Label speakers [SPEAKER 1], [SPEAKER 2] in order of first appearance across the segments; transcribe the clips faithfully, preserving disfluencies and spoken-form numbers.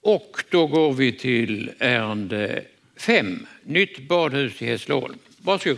[SPEAKER 1] Och då går vi till ärende fem. Nytt badhus i Hässleholm. Varsågod.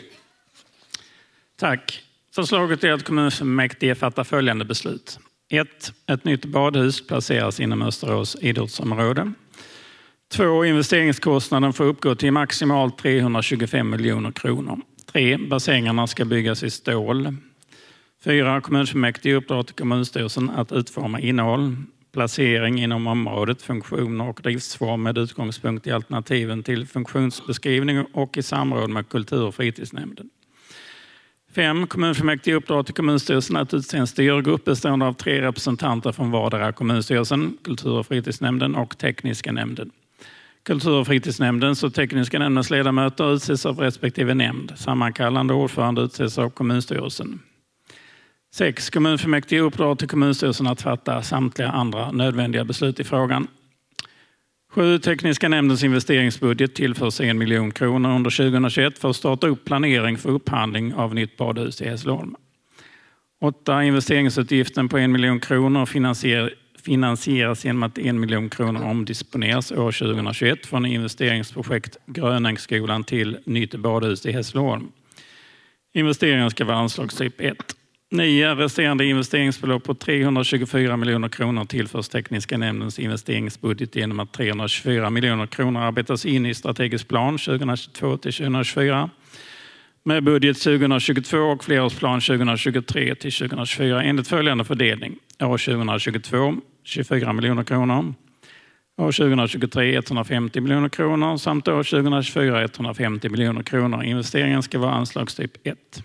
[SPEAKER 2] Tack. Förslaget är att kommunfullmäktige fattar följande beslut. ett. Ett nytt badhus placeras inom Österås idrottsområde. två. Investeringskostnaden får uppgå till maximalt trehundratjugofem miljoner kronor. tre. Bassängerna ska byggas i stål. fyra. Kommunfullmäktige uppdrar till kommunstyrelsen att utforma innehåll, placering inom området, funktioner och driftsform med utgångspunkt i alternativen till funktionsbeskrivning och i samråd med kultur- och fritidsnämnden. fem. Kommunfullmäktige uppdrar till kommunstyrelsen att utse en styrgrupp bestående av tre representanter från vardera kommunstyrelsen, kultur- och fritidsnämnden och tekniska nämnden. Kultur- och fritidsnämndens och tekniska nämndens ledamöter utses av respektive nämnd. Sammankallande ordförande utses av kommunstyrelsen. sex. Kommunfullmäktige uppdrar till kommunstyrelsen att fatta samtliga andra nödvändiga beslut i frågan. sju. Tekniska nämndens investeringsbudget tillförs en miljon kronor under tjugohundratjugoett för att starta upp planering för upphandling av nytt badhus i Hässleholm. åtta. Investeringsutgiften på en miljon kronor finansieras finansieras genom att en miljon kronor omdisponeras år tjugohundratjugoett från investeringsprojekt Grönängsskolan till nytt badhus i Hässleholm. Investeringen ska vara anslagstyp ett. nio. Resterande investeringsbelopp på trehundratjugofyra miljoner kronor tillförs tekniska nämndens investeringsbudget genom att trehundratjugofyra miljoner kronor arbetas in i strategisk plan tjugohundratjugotvå till tjugohundratjugofyra med budget tjugohundratjugotvå och flerårsplan tjugohundratjugotre till tjugohundratjugofyra enligt följande fördelning. År tjugohundratjugotvå tjugofyra miljoner kronor, år tjugohundratjugotre etthundrafemtio miljoner kronor samt år tjugohundratjugofyra etthundrafemtio miljoner kronor. Investeringen ska vara anslagstyp ett.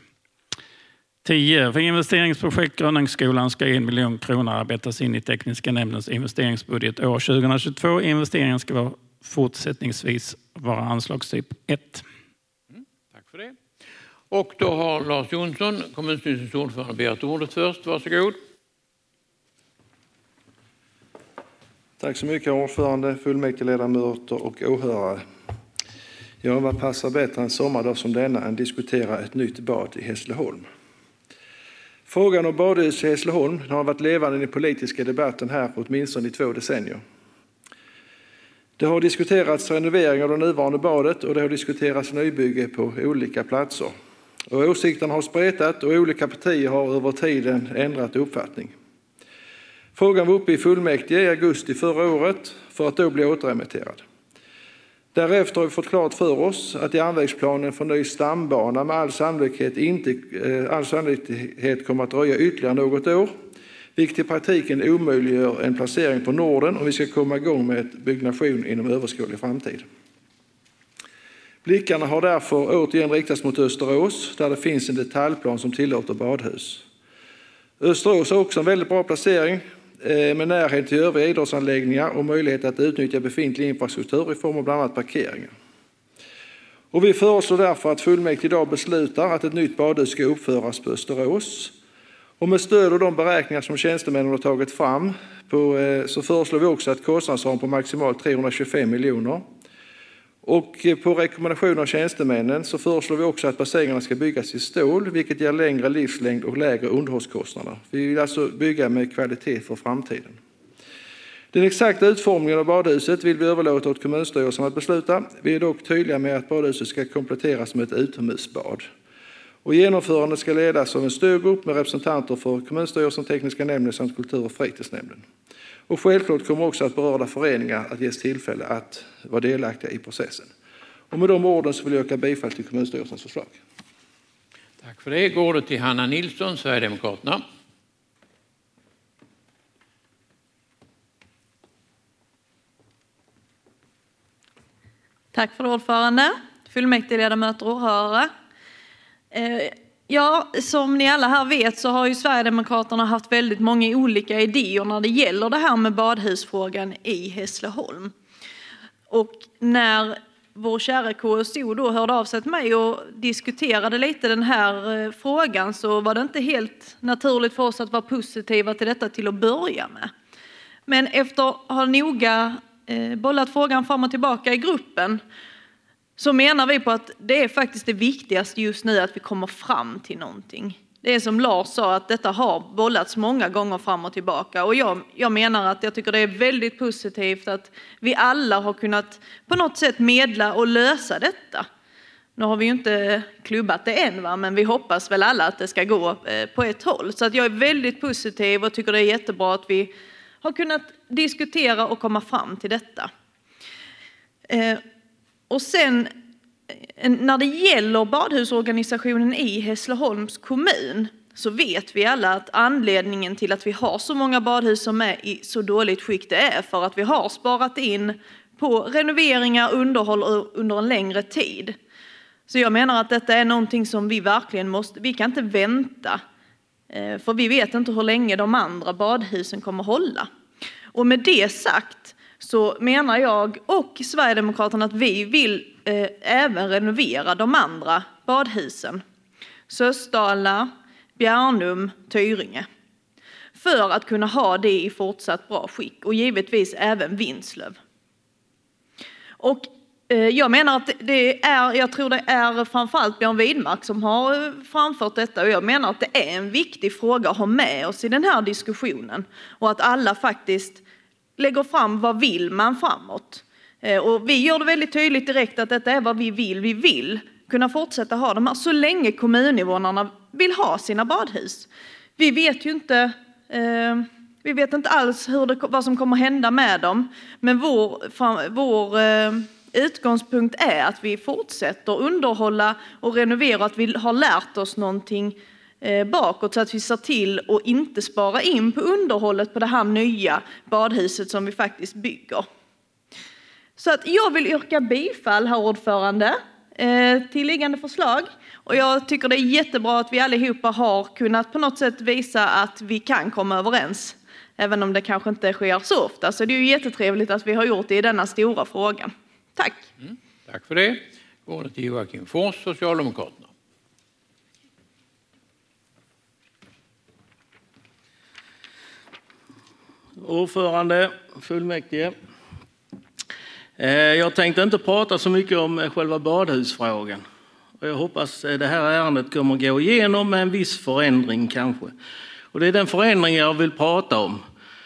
[SPEAKER 2] tio. För investeringsprojekt Grönängsskolan ska en miljon kronor arbetas in i tekniska nämndens investeringsbudget år tjugohundratjugotvå. Investeringen ska vara fortsättningsvis vara anslagstyp ett.
[SPEAKER 1] Mm, tack för det. Och då har Lars Jonsson, kommunstyrelsens ordförande, begärt ordet först. Varsågod.
[SPEAKER 3] Tack så mycket ordförande, fullmäktigeledamöter och åhörare. Jag vad passar bättre en sommardag som denna än diskutera ett nytt bad i Hässleholm. Frågan om badhus i Hässleholm har varit levande i den politiska debatten här åtminstone i två decennier. Det har diskuterats renovering av det nuvarande badet och det har diskuterats nybygge på olika platser. Och åsikterna har spretat och olika partier har över tiden ändrat uppfattning. Frågan var uppe i fullmäktige i augusti förra året för att då bli återremitterad. Därefter har vi fått klart för oss att järnvägsplanen för ny stambana med all sannolikhet, inte, all sannolikhet kommer att dröja ytterligare något år, vilket i praktiken omöjliggör en placering på Norden om vi ska komma igång med ett byggnation inom överskådlig framtid. Blickarna har därför återigen riktats mot Österås där det finns en detaljplan som tillåter badhus. Österås har också en väldigt bra placering med närhet till övriga idrottsanläggningar och möjlighet att utnyttja befintlig infrastruktur i form av bland annat parkeringar. Och vi föreslår därför att fullmäktige idag beslutar att ett nytt badhus ska uppföras på Österås. Och med stöd av de beräkningar som tjänstemännen har tagit fram på, så föreslår vi också att kostnadsram på maximalt trehundratjugofem miljoner. Och på rekommendation av tjänstemännen så föreslår vi också att bassängerna ska byggas i stål, vilket ger längre livslängd och lägre underhållskostnader. Vi vill alltså bygga med kvalitet för framtiden. Den exakta utformningen av badhuset vill vi överlåta åt kommunstyrelsen att besluta. Vi är dock tydliga med att badhuset ska kompletteras med ett utomhusbad. Och genomförandet ska ledas av en styrgrupp med representanter för kommunstyrelsen, tekniska nämnden samt kultur- och fritidsnämnden. Och självklart kommer också att berörda föreningar att ges tillfälle att vara delaktiga i processen. Och med de orden så vill jag yrka bifall till kommunstyrelsens förslag.
[SPEAKER 1] Tack för det. Går det till Hanna Nilsson, Sverigedemokraterna.
[SPEAKER 4] Tack för det, ordförande. Fullmäktigeledamöter och åhörare. Ja, som ni alla här vet så har ju Sverigedemokraterna haft väldigt många olika idéer när det gäller det här med badhusfrågan i Hässleholm. Och när vår kära K S O då hörde av sig till mig och diskuterade lite den här frågan så var det inte helt naturligt för oss att vara positiva till detta till att börja med. Men efter att ha noga bollat frågan fram och tillbaka i gruppen så menar vi på att det är faktiskt det viktigaste just nu att vi kommer fram till någonting. Det är som Lars sa, att detta har bollats många gånger fram och tillbaka. Och jag, jag menar att jag tycker det är väldigt positivt att vi alla har kunnat på något sätt medla och lösa detta. Nu har vi ju inte klubbat det än, va? Men vi hoppas väl alla att det ska gå på ett håll. Så att jag är väldigt positiv och tycker det är jättebra att vi har kunnat diskutera och komma fram till detta. Eh, och sen när det gäller badhusorganisationen i Hässleholms kommun så vet vi alla att anledningen till att vi har så många badhus som är i så dåligt skick det är för att vi har sparat in på renoveringar och underhåll under en längre tid. Så jag menar att detta är någonting som vi verkligen måste, vi kan inte vänta för vi vet inte hur länge de andra badhusen kommer hålla. Och med det sagt så menar jag och Sverigedemokraterna att vi vill eh, även renovera de andra badhusen. Sösdala, Bjärnum, Tyringe. För att kunna ha det i fortsatt bra skick. Och givetvis även Vinslöv. Och eh, jag menar att det är, jag tror det är framförallt Björn Widmark som har framfört detta. Och jag menar att det är en viktig fråga att ha med oss i den här diskussionen. Och att alla faktiskt lägger fram vad vill man framåt. Och vi gör det väldigt tydligt direkt att detta är vad vi vill. Vi vill kunna fortsätta ha de här så länge kommuninvånarna vill ha sina badhus. Vi vet ju inte, eh, vi vet inte alls hur det, vad som kommer hända med dem. Men vår, vår eh, utgångspunkt är att vi fortsätter underhålla och renovera. Att vi har lärt oss någonting bakåt så att vi ser till att inte spara in på underhållet på det här nya badhuset som vi faktiskt bygger. Så att jag vill yrka bifall, herr ordförande, till liggande förslag. Och jag tycker det är jättebra att vi allihopa har kunnat på något sätt visa att vi kan komma överens. Även om det kanske inte sker så ofta. Så det är ju jättetrevligt att vi har gjort det i denna stora frågan. Tack.
[SPEAKER 1] Mm, tack för det. Ordet till Joakim Fors, Socialdemokraterna.
[SPEAKER 5] Ordförande, fullmäktige. Jag tänkte inte prata så mycket om själva badhusfrågan. Jag hoppas det här ärendet kommer att gå igenom med en viss förändring kanske. Och det är den förändring jag vill prata om.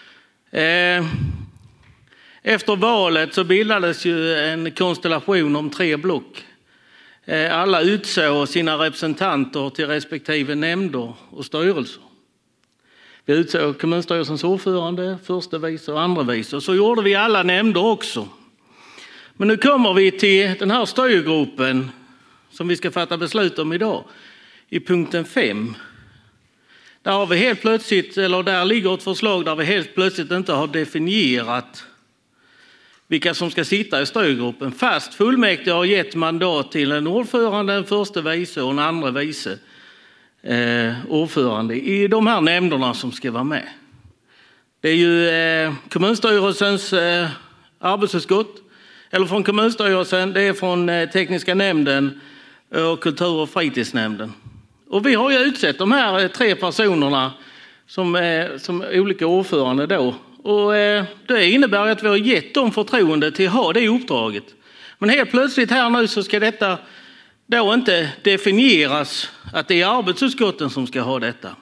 [SPEAKER 5] Efter valet så bildades ju en konstellation om tre block. Alla utsåg sina representanter till respektive nämnder och styrelser. Vi utsåg kommunstyrelsens ordförande, första vice och andra vice. Och så gjorde vi alla nämnder också. Men nu kommer vi till den här styrgruppen som vi ska fatta beslut om idag. I punkten fem. Där har vi helt plötsligt, eller där ligger ett förslag där vi helt plötsligt inte har definierat vilka som ska sitta i styrgruppen. Fast fullmäktige har gett mandat till en ordförande, en första vice och en andra vice. Eh, ordförande i de här nämnderna som ska vara med. Det är ju eh, kommunstyrelsens eh, arbetsutskott, eller från kommunstyrelsen, det är från eh, tekniska nämnden och kultur- och fritidsnämnden. Och vi har ju utsett de här eh, tre personerna som, eh, som olika ordförande då. Och eh, det innebär att vi har gett dem förtroende till att ha det uppdraget. Men helt plötsligt här nu så ska detta då inte definieras att det är arbetsutskotten som ska ha detta.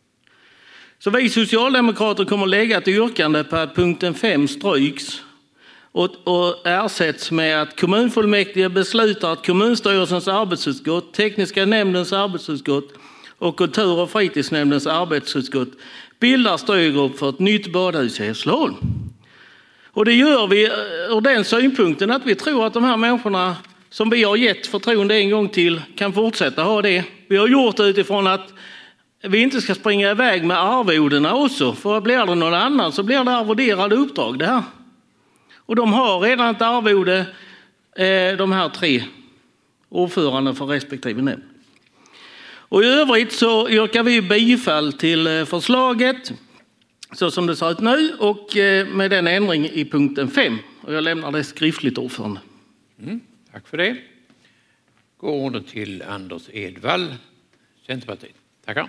[SPEAKER 5] Så vi socialdemokrater kommer lägga ett yrkande på att punkten fem stryks och, och ersätts med att kommunfullmäktige beslutar att kommunstyrelsens arbetsutskott, tekniska nämndens arbetsutskott och kultur- och fritidsnämndens arbetsutskott bildar styrgrupp för ett nytt badhus i Hässleholm. Och det gör vi ur den synpunkten att vi tror att de här människorna som vi har gett förtroende en gång till kan fortsätta ha det. Vi har gjort det utifrån att vi inte ska springa iväg med arvodena också. För blir det någon annan så blir det arvoderade uppdrag det här. Och de har redan ett arvode, de här tre ordförande för respektive nämnd. Och i övrigt så yrkar vi bifall till förslaget så som det ser ut nu och med den ändring i punkten fem. Och jag lämnar det skriftligt, ordförande.
[SPEAKER 1] Mm. Tack för det. Går ordet till Anders Edvall, Centerpartiet. Tackar.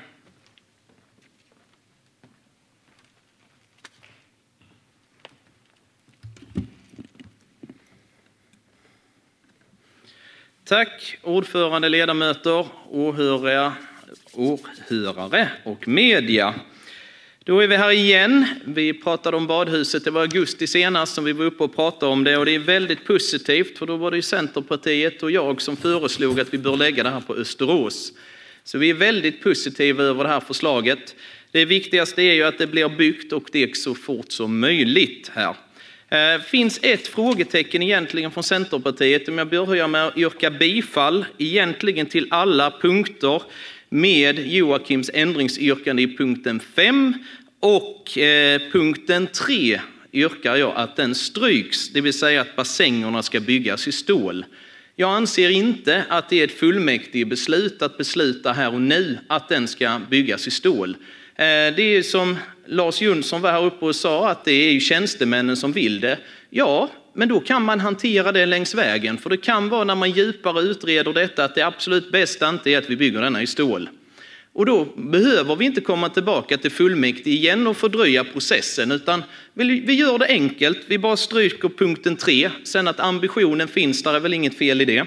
[SPEAKER 6] Tack ordförande, ledamöter, åhörare åhörare och media. Då är vi här igen. Vi pratade om badhuset, det var augusti senast som vi var uppe och pratade om det, och det är väldigt positivt, för då var det ju Centerpartiet och jag som föreslog att vi bör lägga det här på Österås. Så vi är väldigt positiva över det här förslaget. Det viktigaste är ju att det blir byggt och det så fort som möjligt här. Det finns ett frågetecken egentligen från Centerpartiet, om jag börjar med att yrka bifall egentligen till alla punkter med Joakims ändringsyrkande i punkten fem, och eh, punkten tre yrkar jag att den stryks, det vill säga att bassängerna ska byggas i stål. Jag anser inte att det är ett fullmäktige beslut att besluta här och nu att den ska byggas i stål. Det är som Lars Jonsson var här uppe och sa, att det är ju tjänstemännen som vill det. Ja, men då kan man hantera det längs vägen. För det kan vara när man djupare utreder detta att det absolut bästa inte är att vi bygger denna i stål. Och då behöver vi inte komma tillbaka till fullmäktige igen och fördröja processen, utan vi gör det enkelt. Vi bara stryker punkten tre. Sen att ambitionen finns där är väl inget fel i det.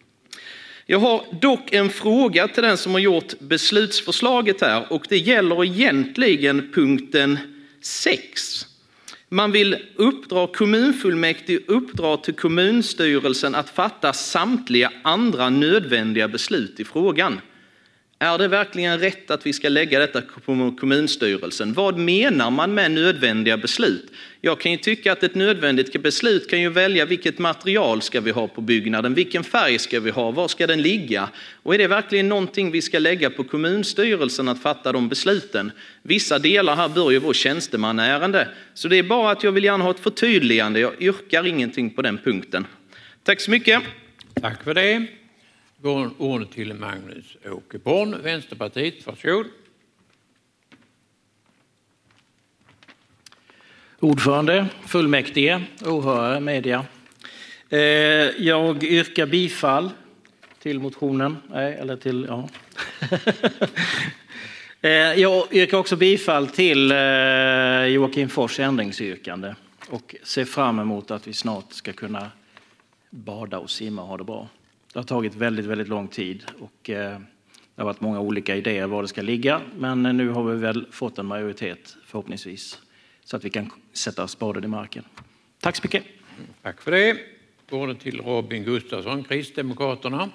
[SPEAKER 6] Jag har dock en fråga till den som har gjort beslutsförslaget här, och det gäller egentligen punkten sex. Man vill uppdra kommunfullmäktige uppdra till kommunstyrelsen att fatta samtliga andra nödvändiga beslut i frågan. Är det verkligen rätt att vi ska lägga detta på kommunstyrelsen? Vad menar man med nödvändiga beslut? Jag kan ju tycka att ett nödvändigt beslut kan ju välja vilket material ska vi ha på byggnaden, vilken färg ska vi ha, var ska den ligga? Och är det verkligen någonting vi ska lägga på kommunstyrelsen att fatta de besluten? Vissa delar här bör ju vara tjänstemannaärende, så det är bara att jag vill gärna ha ett förtydligande. Jag yrkar ingenting på den punkten. Tack så mycket.
[SPEAKER 1] Tack för det. Går ordet till Magnus Åkerborn, Vänsterpartiet. Varsågod.
[SPEAKER 7] Ordförande, fullmäktige, åhörare, media. Jag yrkar bifall till motionen. Nej, eller till, ja. Jag yrkar också bifall till Joakim Fors ändringsyrkande och ser fram emot att vi snart ska kunna bada och simma och ha det bra. Det har tagit väldigt, väldigt lång tid och det har varit många olika idéer var det ska ligga. Men nu har vi väl fått en majoritet förhoppningsvis så att vi kan sätta spaden i marken. Tack så mycket.
[SPEAKER 1] Tack för det. Ordet till Robin Gustafsson, Kristdemokraterna.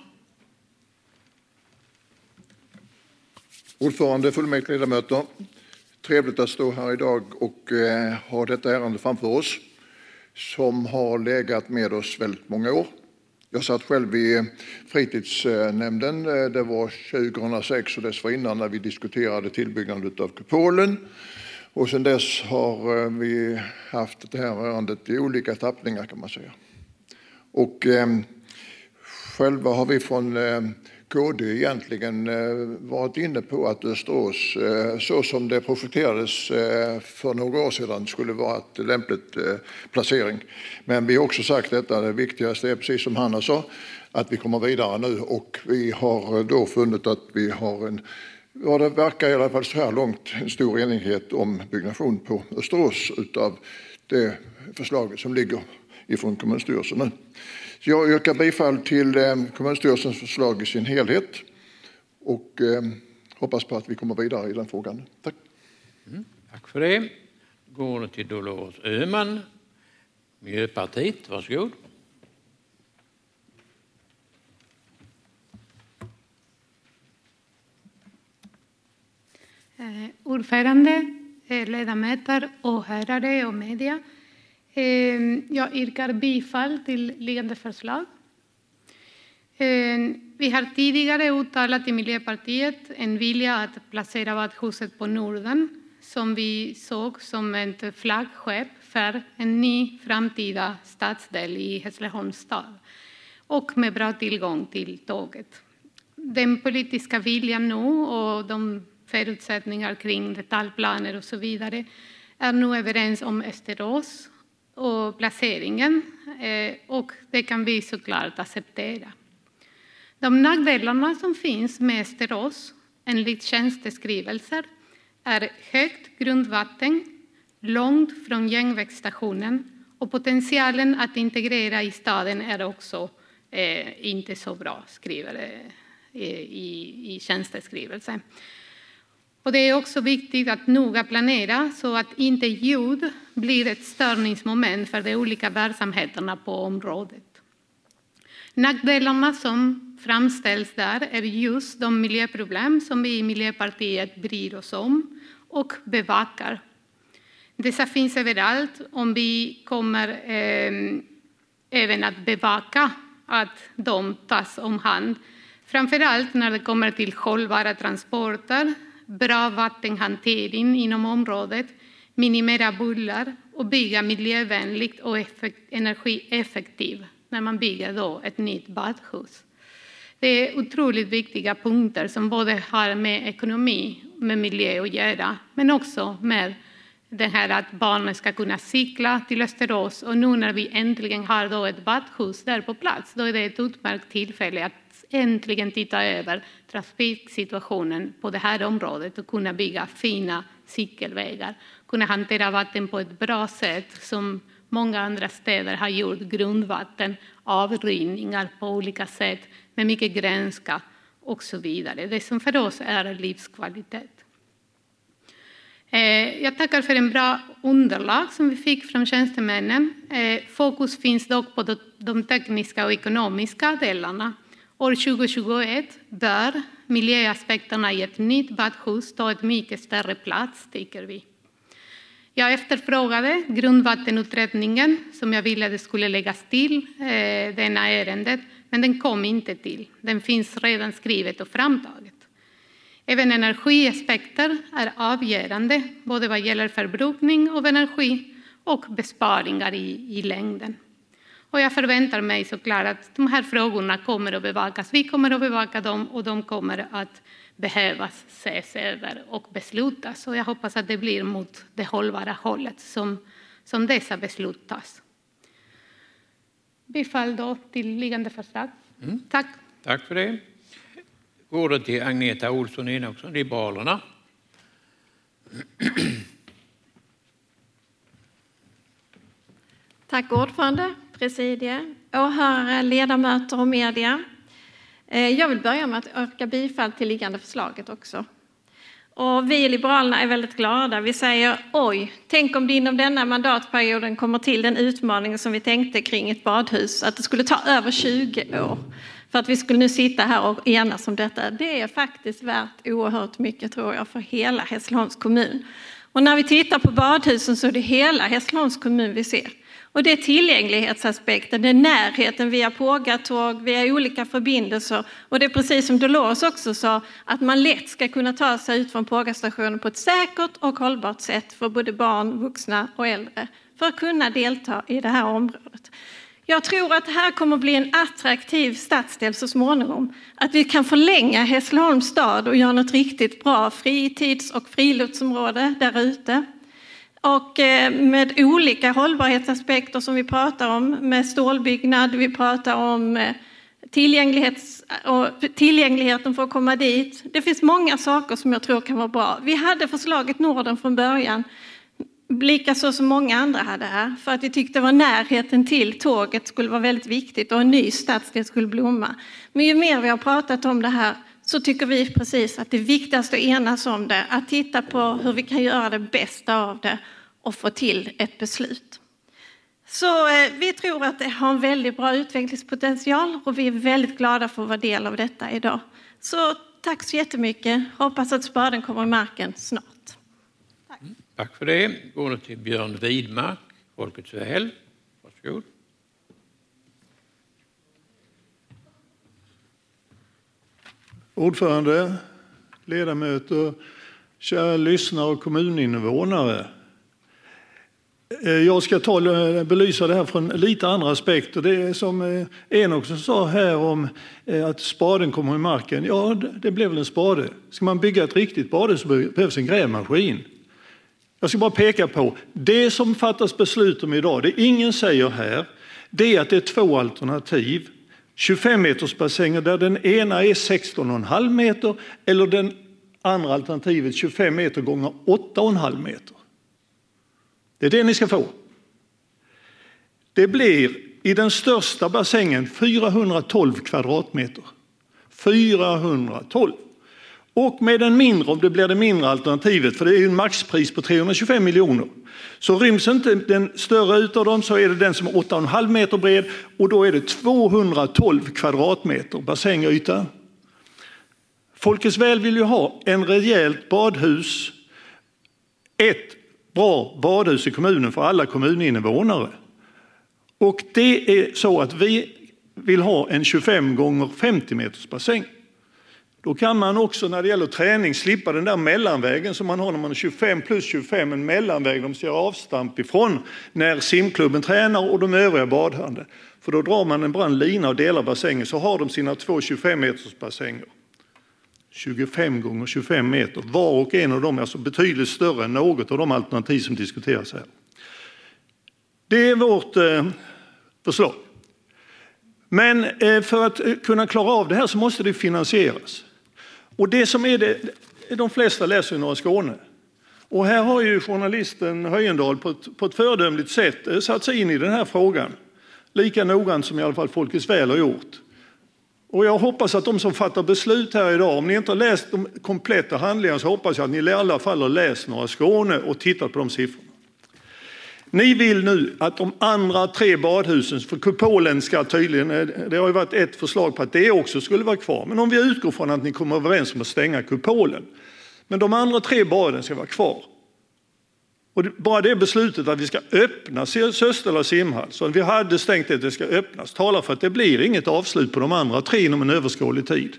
[SPEAKER 8] Ordförande, fullmäktigeledamöter. Trevligt att stå här idag och eh, ha detta ärende framför oss som har legat med oss väldigt många år. Jag satt själv i fritidsnämnden, det var tjugohundrasex och dessförinnan när vi diskuterade tillbyggnaden av kupolen. Och sedan dess har vi haft det här ärendet i olika tappningar kan man säga. Och eh, själva har vi från eh, K D egentligen eh, varit inne på att Österås, eh, så som det projekterades eh, för några år sedan, skulle vara ett lämpligt eh, placering. Men vi har också sagt detta, det viktigaste är precis som Hanna sa, att vi kommer vidare nu och vi har då funnit att vi har en, vad det verkar i alla fall så här långt, en stor enighet om byggnation på Österås utav det förslaget som ligger ifrån kommunstyrelsen nu. Så jag yrkar bifall till eh, kommunstyrelsens förslag i sin helhet och eh, hoppas på att vi kommer vidare i den frågan. Tack.
[SPEAKER 1] Mm, tack för det. Går det till Dolores Öhman, Miljöpartiet. Varsågod.
[SPEAKER 9] Eh, ordförande, eh, ledamöter, åhörare och media. Jag yrkar bifall till liggande förslag. Vi har tidigare uttalat i Miljöpartiet en vilja att placera badhuset på Norden som vi såg som ett flaggskepp för en ny framtida stadsdel i Hässleholms stad och med bra tillgång till tåget. Den politiska viljan nu och de förutsättningar kring detaljplaner och så vidare är nu överens om Österås och placeringen, och det kan vi såklart acceptera. De nackdelarna som finns med Österås enligt tjänsteskrivelser är högt grundvatten, långt från järnvägsstationen, och potentialen att integrera i staden är också eh, inte så bra, skriver i, i tjänsteskrivelsen. Och det är också viktigt att noga planera så att inte ljud blir ett störningsmoment för de olika verksamheterna på området. Nackdelarna som framställs där är just de miljöproblem som vi i Miljöpartiet bryr oss om och bevakar. Dessa finns överallt om vi kommer eh, även att bevaka att de tas om hand. Framförallt när det kommer till hållbara transporter, bra vattenhantering inom området, minimera buller och bygga miljövänligt och energieffektivt när man bygger då ett nytt badhus. Det är otroligt viktiga punkter som både har med ekonomi, med miljö att göra, men också med det här att barnen ska kunna cykla till Österås. Och nu när vi äntligen har då ett badhus där på plats, då är det ett utmärkt tillfälle att äntligen titta över trafiksituationen på det här området och kunna bygga fina cykelvägar, kunna hantera vatten på ett bra sätt som många andra städer har gjort, grundvatten, avrinningar på olika sätt med mycket grönska och så vidare. Det som för oss är livskvalitet. Jag tackar för en bra underlag som vi fick från tjänstemännen. Fokus finns dock på de tekniska och ekonomiska delarna. År tjugohundratjugoett bör miljöaspekterna i ett nytt badhus ta ett mycket större plats, tycker vi. Jag efterfrågade grundvattenutredningen som jag ville att det skulle läggas till eh, denna ärendet, men den kom inte till. Den finns redan skrivet och framtaget. Även energiaspekter är avgörande, både vad gäller förbrukning av energi och besparingar i, i längden. Och jag förväntar mig såklart att de här frågorna kommer att bevakas. Vi kommer att bevaka dem och de kommer att behövas ses över och beslutas. Och jag hoppas att det blir mot det hållbara hållet som, som dessa beslut tas. Bifall då till liggande förslag. Mm. Tack.
[SPEAKER 1] Tack för det. Ordet till Agneta Olsson Enoksson, Liberalerna.
[SPEAKER 10] Tack ordförande, presidie, åhörare, ledamöter och media. Jag vill börja med att yrka bifall till liggande förslaget också. Och vi i Liberalerna är väldigt glada. Vi säger oj, tänk om det inom denna mandatperioden kommer till den utmaning som vi tänkte kring ett badhus. Att det skulle ta över tjugo år för att vi skulle nu sitta här och enas om detta. Det är faktiskt värt oerhört mycket, tror jag, för hela Hässleholms kommun. Och när vi tittar på badhusen så är det hela Hässleholms kommun vi ser. Och det är tillgänglighetsaspekten, det är närheten via pågatåg, via olika förbindelser. Och det är precis som Dolores också sa, att man lätt ska kunna ta sig ut från pågastationen på ett säkert och hållbart sätt för både barn, vuxna och äldre. För att kunna delta i det här området. Jag tror att det här kommer att bli en attraktiv stadsdel så småningom. Att vi kan förlänga Hässleholms stad och göra något riktigt bra fritids- och friluftsområde där ute. Och med olika hållbarhetsaspekter som vi pratar om, med stålbyggnad, vi pratar om tillgänglighets, och tillgängligheten för att komma dit. Det finns många saker som jag tror kan vara bra. Vi hade förslaget Norden från början, lika så som många andra hade här, för att vi tyckte var närheten till tåget skulle vara väldigt viktigt och en ny stadsdel skulle blomma. Men ju mer vi har pratat om det här så tycker vi precis att det viktigaste att enas om det, att titta på hur vi kan göra det bästa av det och få till ett beslut. Så eh, vi tror att det har en väldigt bra utvecklingspotential och vi är väldigt glada för att vara del av detta idag. Så tack så jättemycket. Hoppas att spaden kommer i marken snart. Tack,
[SPEAKER 1] mm, tack för det. Går till Björn Widmark, Folkets väl. Varsågod.
[SPEAKER 11] Ordförande, ledamöter, kära lyssnare och kommuninvånare. Jag ska ta belysa det här från lite andra aspekter. Det är som en också sa här om att spaden kommer i marken. Ja, det blev väl en spade. Ska man bygga ett riktigt bade så behövs en grävmaskin. Jag ska bara peka på det som fattas beslut om idag. Det ingen säger här, det är att det är två alternativ. tjugofem meters bassänger där den ena är sexton komma fem meter eller den andra alternativet tjugofem meter gånger åtta komma fem meter. Det är det ni ska få. Det blir i den största bassängen fyrahundratolv kvadratmeter. fyrahundratolv. Och med den mindre, om det blir det mindre alternativet, för det är ju en maxpris på trehundratjugofem miljoner, så ryms inte den större utav dem, så är det den som är åtta komma fem meter bred, och då är det tvåhundratolv kvadratmeter bassängyta. Folkets väl vill ju ha en rejält badhus, ett bra badhus i kommunen för alla kommuninvånare. Och det är så att vi vill ha en tjugofem gånger femtio meters bassäng. Då kan man också när det gäller träning slippa den där mellanvägen som man har när man är tjugofem plus tjugofem, en mellanväg de ser avstamp ifrån när simklubben tränar och de övriga badhande. För då drar man en brand lina och delar bassängen, så har de sina två tjugofem meters bassänger. tjugofem gånger tjugofem meter. Var och en av dem är alltså betydligt större än något av de alternativ som diskuteras här. Det är vårt eh, förslag. Men eh, för att kunna klara av det här så måste det finansieras. Och det som är det, de flesta läser i norra Skåne. Och här har ju journalisten Höjendal på ett, på ett föredömligt sätt eh, satt sig in i den här frågan. Lika noggrant som i alla fall Folkets väl har gjort. Och jag hoppas att de som fattar beslut här idag, om ni inte har läst de kompletta handlingarna, så hoppas jag att ni i alla fall har läst norra Skåne och tittat på de siffrorna. Ni vill nu att de andra tre badhusen, för kupolen ska tydligen, det har ju varit ett förslag på att det också skulle vara kvar. Men om vi utgår från att ni kommer överens om att stänga kupolen, men de andra tre baden ska vara kvar. Och bara det beslutet att vi ska öppna Sösdala simhall, så att vi hade stängt det, det ska öppnas, talar för att det blir inget avslut på de andra tre inom en överskådlig tid.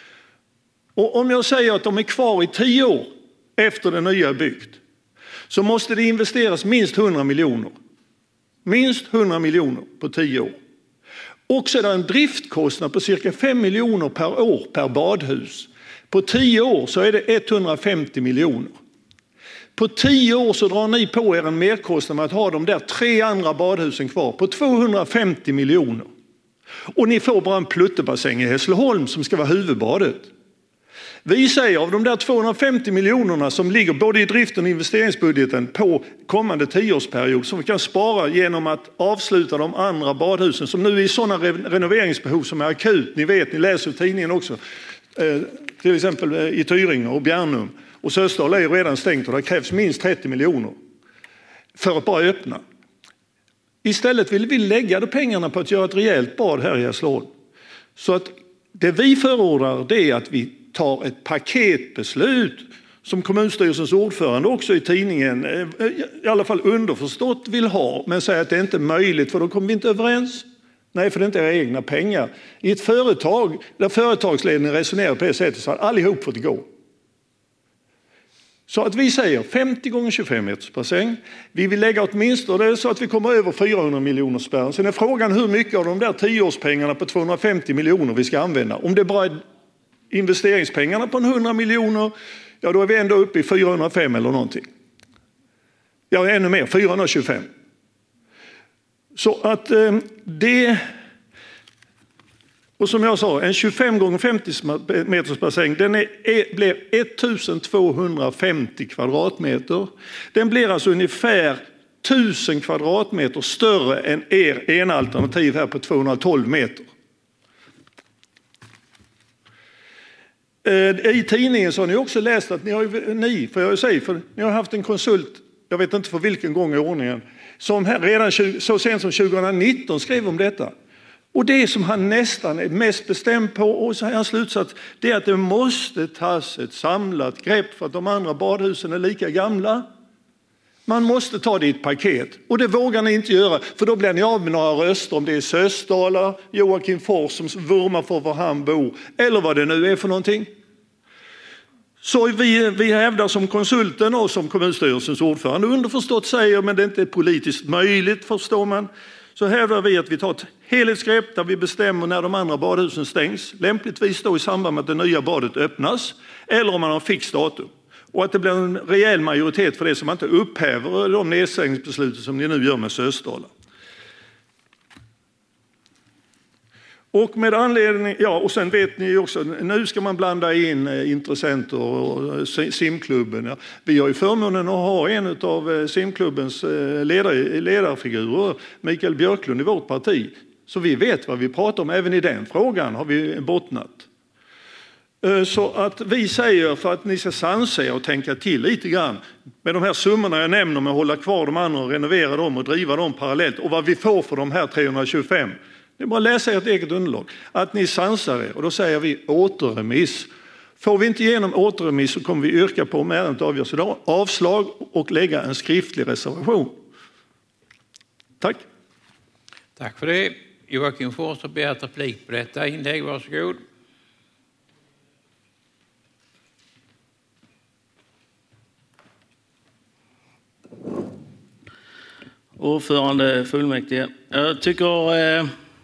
[SPEAKER 11] Och om jag säger att de är kvar i tio år efter det nya är byggt, så måste det investeras minst hundra miljoner. Minst hundra miljoner på tio år. Och så är det en driftkostnad på cirka fem miljoner per år per badhus. På tio år så är det etthundrafemtio miljoner. På tio år så drar ni på er en merkostnad med att ha de där tre andra badhusen kvar på tvåhundrafemtio miljoner. Och ni får bara en pluttebassäng i Hässleholm som ska vara huvudbadet. Vi säger av de där tvåhundrafemtio miljonerna som ligger både i driften och investeringsbudgeten på kommande tioårsperiod, som vi kan spara genom att avsluta de andra badhusen som nu är i sådana renoveringsbehov som är akut. Ni vet, ni läser i tidningen också, eh, till exempel i Tyringe och Bjärnum. Och Sösdala är redan stängt och det krävs minst trettio miljoner för att bara öppna. Istället vill vi lägga de pengarna på att göra ett rejält bad här i Hässleholm. Så att det vi förordar, det är att vi tar ett paketbeslut som kommunstyrelsens ordförande också i tidningen i alla fall underförstått vill ha, men säger att det inte är möjligt för då kommer vi inte överens. Nej, för det är inte era egna pengar. I ett företag där företagsledningen resonerar på det sättet så har allihop fått gå. Så att vi säger femtio gånger tjugofem meters bassäng. Vi vill lägga åtminstone så att vi kommer över fyrahundra miljoner spärren. Sen är frågan hur mycket av de där tioårspengarna på tvåhundrafemtio miljoner vi ska använda. Om det bara är investeringspengarna på en hundra miljoner, ja då är vi ändå uppe i fyrahundrafem eller någonting. Ja, ännu mer, fyrahundratjugofem. Så att eh, det... Och som jag sa, en tjugofem gånger femtio meters bassäng, den är, är, blir ettusentvåhundrafemtio kvadratmeter. Den blir alltså ungefär tusen kvadratmeter större än er ena alternativ här på tvåhundratolv meter. I tidningen så har ni också läst att ni har, ni, för jag säger, för ni har haft en konsult, jag vet inte för vilken gång i ordningen, som här redan så sent som tjugonitton skrev om detta. Och det som han nästan är mest bestämd på, och så har han slutsats, det är att det måste tas ett samlat grepp för att de andra badhusen är lika gamla. Man måste ta det i ett paket. Och det vågar ni inte göra, för då blir ni av med några röster om det är Sösdala, Joakim Fors som vurmar för var han bor, eller vad det nu är för någonting. Så vi, vi hävdar som konsulten och som kommunstyrelsens ordförande underförstått säger, men det är inte politiskt möjligt, förstår man. Så hävdar vi att vi tar ett helhetsgrepp där vi bestämmer när de andra badhusen stängs. Lämpligtvis då i samband med att det nya badet öppnas. Eller om man har fix datum. Och att det blir en rejäl majoritet för det som man inte upphäver de nedstängningsbeslut som ni nu gör med Sösdala. Och med anledning, ja och sen vet ni också, nu ska man blanda in intressenter och simklubben. Ja. Vi har ju förmånen att ha en av simklubbens ledar, ledarfigurer, Mikael Björklund i vårt parti. Så vi vet vad vi pratar om, även i den frågan har vi bottnat. Så att vi säger för att ni ska sansa er och tänka till lite grann med de här summorna jag nämner med att hålla kvar de andra och renovera dem och driva dem parallellt och vad vi får för de här trehundratjugofem. Det är bara att läsa ert eget underlag. Att ni sansar er och då säger vi återremiss. Får vi inte igenom återremiss så kommer vi yrka på om ärendet avgörs idag avslag och lägga en skriftlig reservation. Tack.
[SPEAKER 1] Tack för det. Joakim Fors har begärt replik på detta inlägg. Varsågod.
[SPEAKER 5] Ordförande fullmäktige. Jag tycker eh,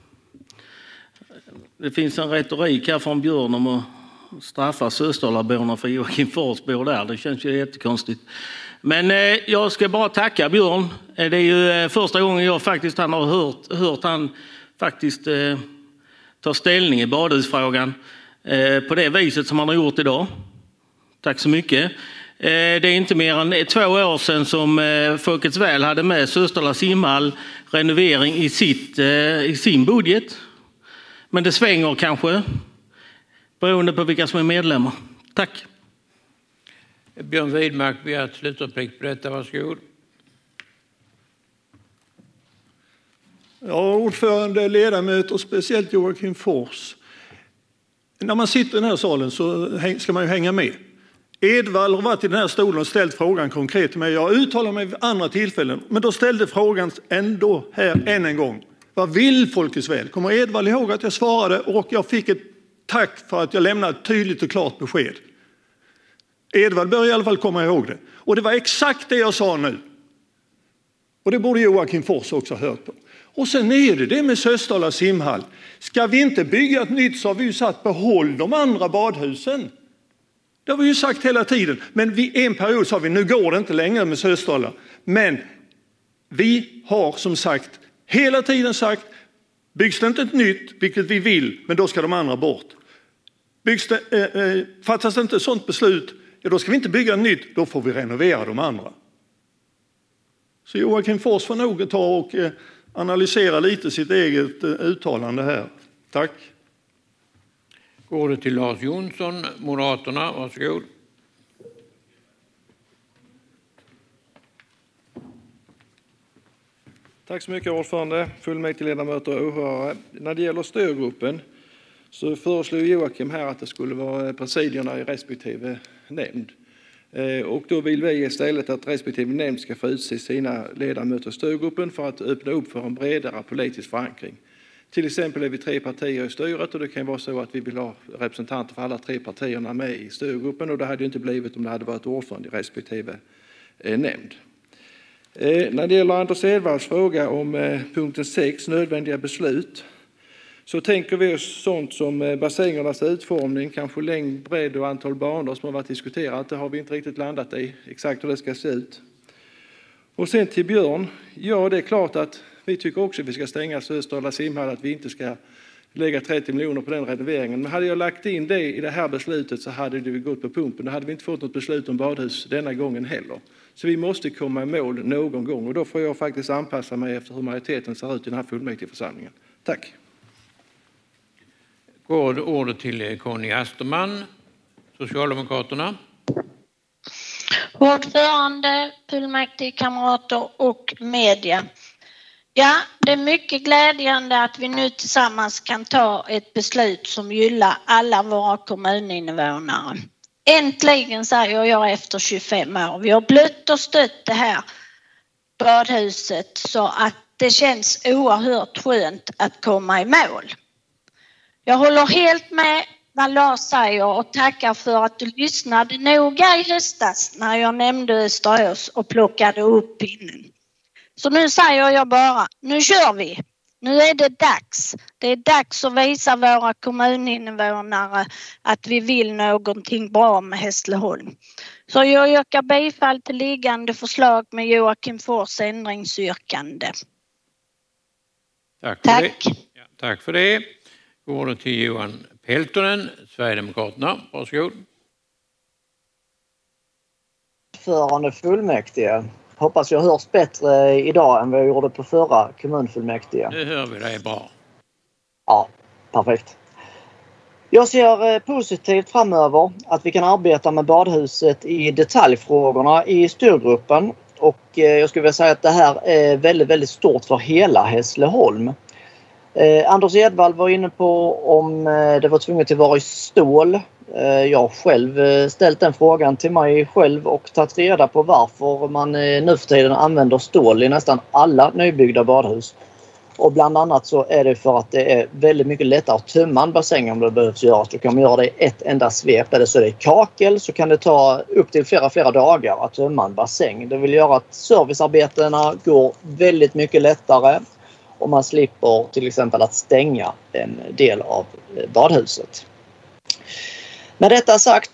[SPEAKER 5] det finns en retorik här från Björn om att straffa Sösdalaborna för Joakim Fors bor där. Det känns ju jättekonstigt. Men eh, jag ska bara tacka Björn. Det är ju eh, första gången jag faktiskt han har hört, hört han faktiskt eh, ta ställning i badhusfrågan eh, på det viset som han har gjort idag. Tack så mycket. Det är inte mer än två år sedan som Folkets Väl hade med Sösdala simhall renovering i, sitt, i sin budget. Men det svänger kanske beroende på vilka som är medlemmar. Tack.
[SPEAKER 1] Björn Widmark begär slutreplik på detta. Varsågod.
[SPEAKER 11] Ja, ordförande, ledamöter och speciellt Joakim Fors. När man sitter i den här salen så ska man ju hänga med. Edvall har varit i den här stolen och ställt frågan konkret till mig. Jag uttalar mig vid andra tillfällen, men då ställde frågan ändå här än en gång. Vad vill Folkets Väl? Kommer Edvall ihåg att jag svarade och jag fick ett tack för att jag lämnade ett tydligt och klart besked. Edvall bör i alla fall komma ihåg det. Och det var exakt det jag sa nu. Och det borde Joakim Fors också ha hört på. Och sen är det det med Sösdala simhall. Ska vi inte bygga ett nytt så har vi ju satt behåll de andra badhusen. Det har vi ju sagt hela tiden. Men vid en period sa vi nu går det inte längre med Sösdala. Men vi har som sagt hela tiden sagt byggs det inte ett nytt, vilket vi vill, men då ska de andra bort. Byggs det, eh, eh, fattas det inte ett sådant beslut, ja, då ska vi inte bygga ett nytt, då får vi renovera de andra. Så Joakim Fors får nog ta och eh, analysera lite sitt eget eh, uttalande här. Tack.
[SPEAKER 1] Går det till Lars Jonsson, Moderaterna. Varsågod.
[SPEAKER 3] Tack så mycket ordförande, fullmäktigeledamöter och åhörare. När det gäller styrgruppen så föreslår Joakim här att det skulle vara presidierna i respektive nämnd. Och då vill vi istället att respektive nämnd ska få utse sina ledamöter i styrgruppen för att öppna upp för en bredare politisk förankring. Till exempel är vi tre partier i styret och det kan vara så att vi vill ha representanter för alla tre partierna med i styrgruppen och det hade ju inte blivit om det hade varit ordförande i respektive eh, nämnd. Eh, när det gäller Anders Edvalls fråga om eh, punkten sex, nödvändiga beslut, så tänker vi oss sånt som eh, bassängernas utformning, kanske längd, bredd och antal banor som har varit diskuterat. Det har vi inte riktigt landat i, exakt hur det ska se ut. Och sen till Björn, ja det är klart att vi tycker också att vi ska stänga Sösdala simhall, att vi inte ska lägga trettio miljoner på den renoveringen. Men hade jag lagt in det i det här beslutet så hade det gått på pumpen. Då hade vi inte fått något beslut om badhus denna gången heller. Så vi måste komma i mål någon gång och då får jag faktiskt anpassa mig efter hur majoriteten ser ut i den här fullmäktigeförsamlingen. Tack.
[SPEAKER 1] Går ordet till Conny Asterman, Socialdemokraterna.
[SPEAKER 12] Ordförande, fullmäktigekamrater och media. Ja, det är mycket glädjande att vi nu tillsammans kan ta ett beslut som gynnar alla våra kommuninvånare. Äntligen, säger jag efter tjugofem år. Vi har blött och stött det här badhuset så att det känns oerhört skönt att komma i mål. Jag håller helt med vad Lars säger och tackar för att du lyssnade noga i höstas när jag nämnde Österås och plockade upp pinnen. Så nu säger jag bara, nu kör vi. Nu är det dags. Det är dags att visa våra kommuninvånare att vi vill någonting bra med Hässleholm. Så jag yrkar bifall till liggande förslag med Joakim Fors ändringsyrkande.
[SPEAKER 1] Tack för
[SPEAKER 12] Tack.
[SPEAKER 1] det. Ja, tack för det. Går det till Johan Peltonen, Sverigedemokraterna. Varsågod.
[SPEAKER 13] Ordförande fullmäktige. Hoppas jag hörs bättre idag än vad jag gjorde på förra kommunfullmäktige.
[SPEAKER 1] Nu hör vi dig bra.
[SPEAKER 13] Ja, perfekt. Jag ser positivt framöver att vi kan arbeta med badhuset i detaljfrågorna i styrgruppen. Och jag skulle vilja säga att det här är väldigt, väldigt stort för hela Hässleholm. Eh, Anders Edvall var inne på om eh, det var tvunget att vara i stål. Eh, jag har själv eh, ställt den frågan till mig själv och tagit reda på varför man eh, nu för tiden använder stål i nästan alla nybyggda badhus. Och bland annat så är det för att det är väldigt mycket lättare att tömma en bassäng om det behövs göras. Du kan göra det i ett enda svep. Eller så är det kakel så kan det ta upp till flera, flera dagar att tömma en bassäng. Det vill göra att servicearbetena går väldigt mycket lättare. Och man slipper till exempel att stänga en del av badhuset. Med detta sagt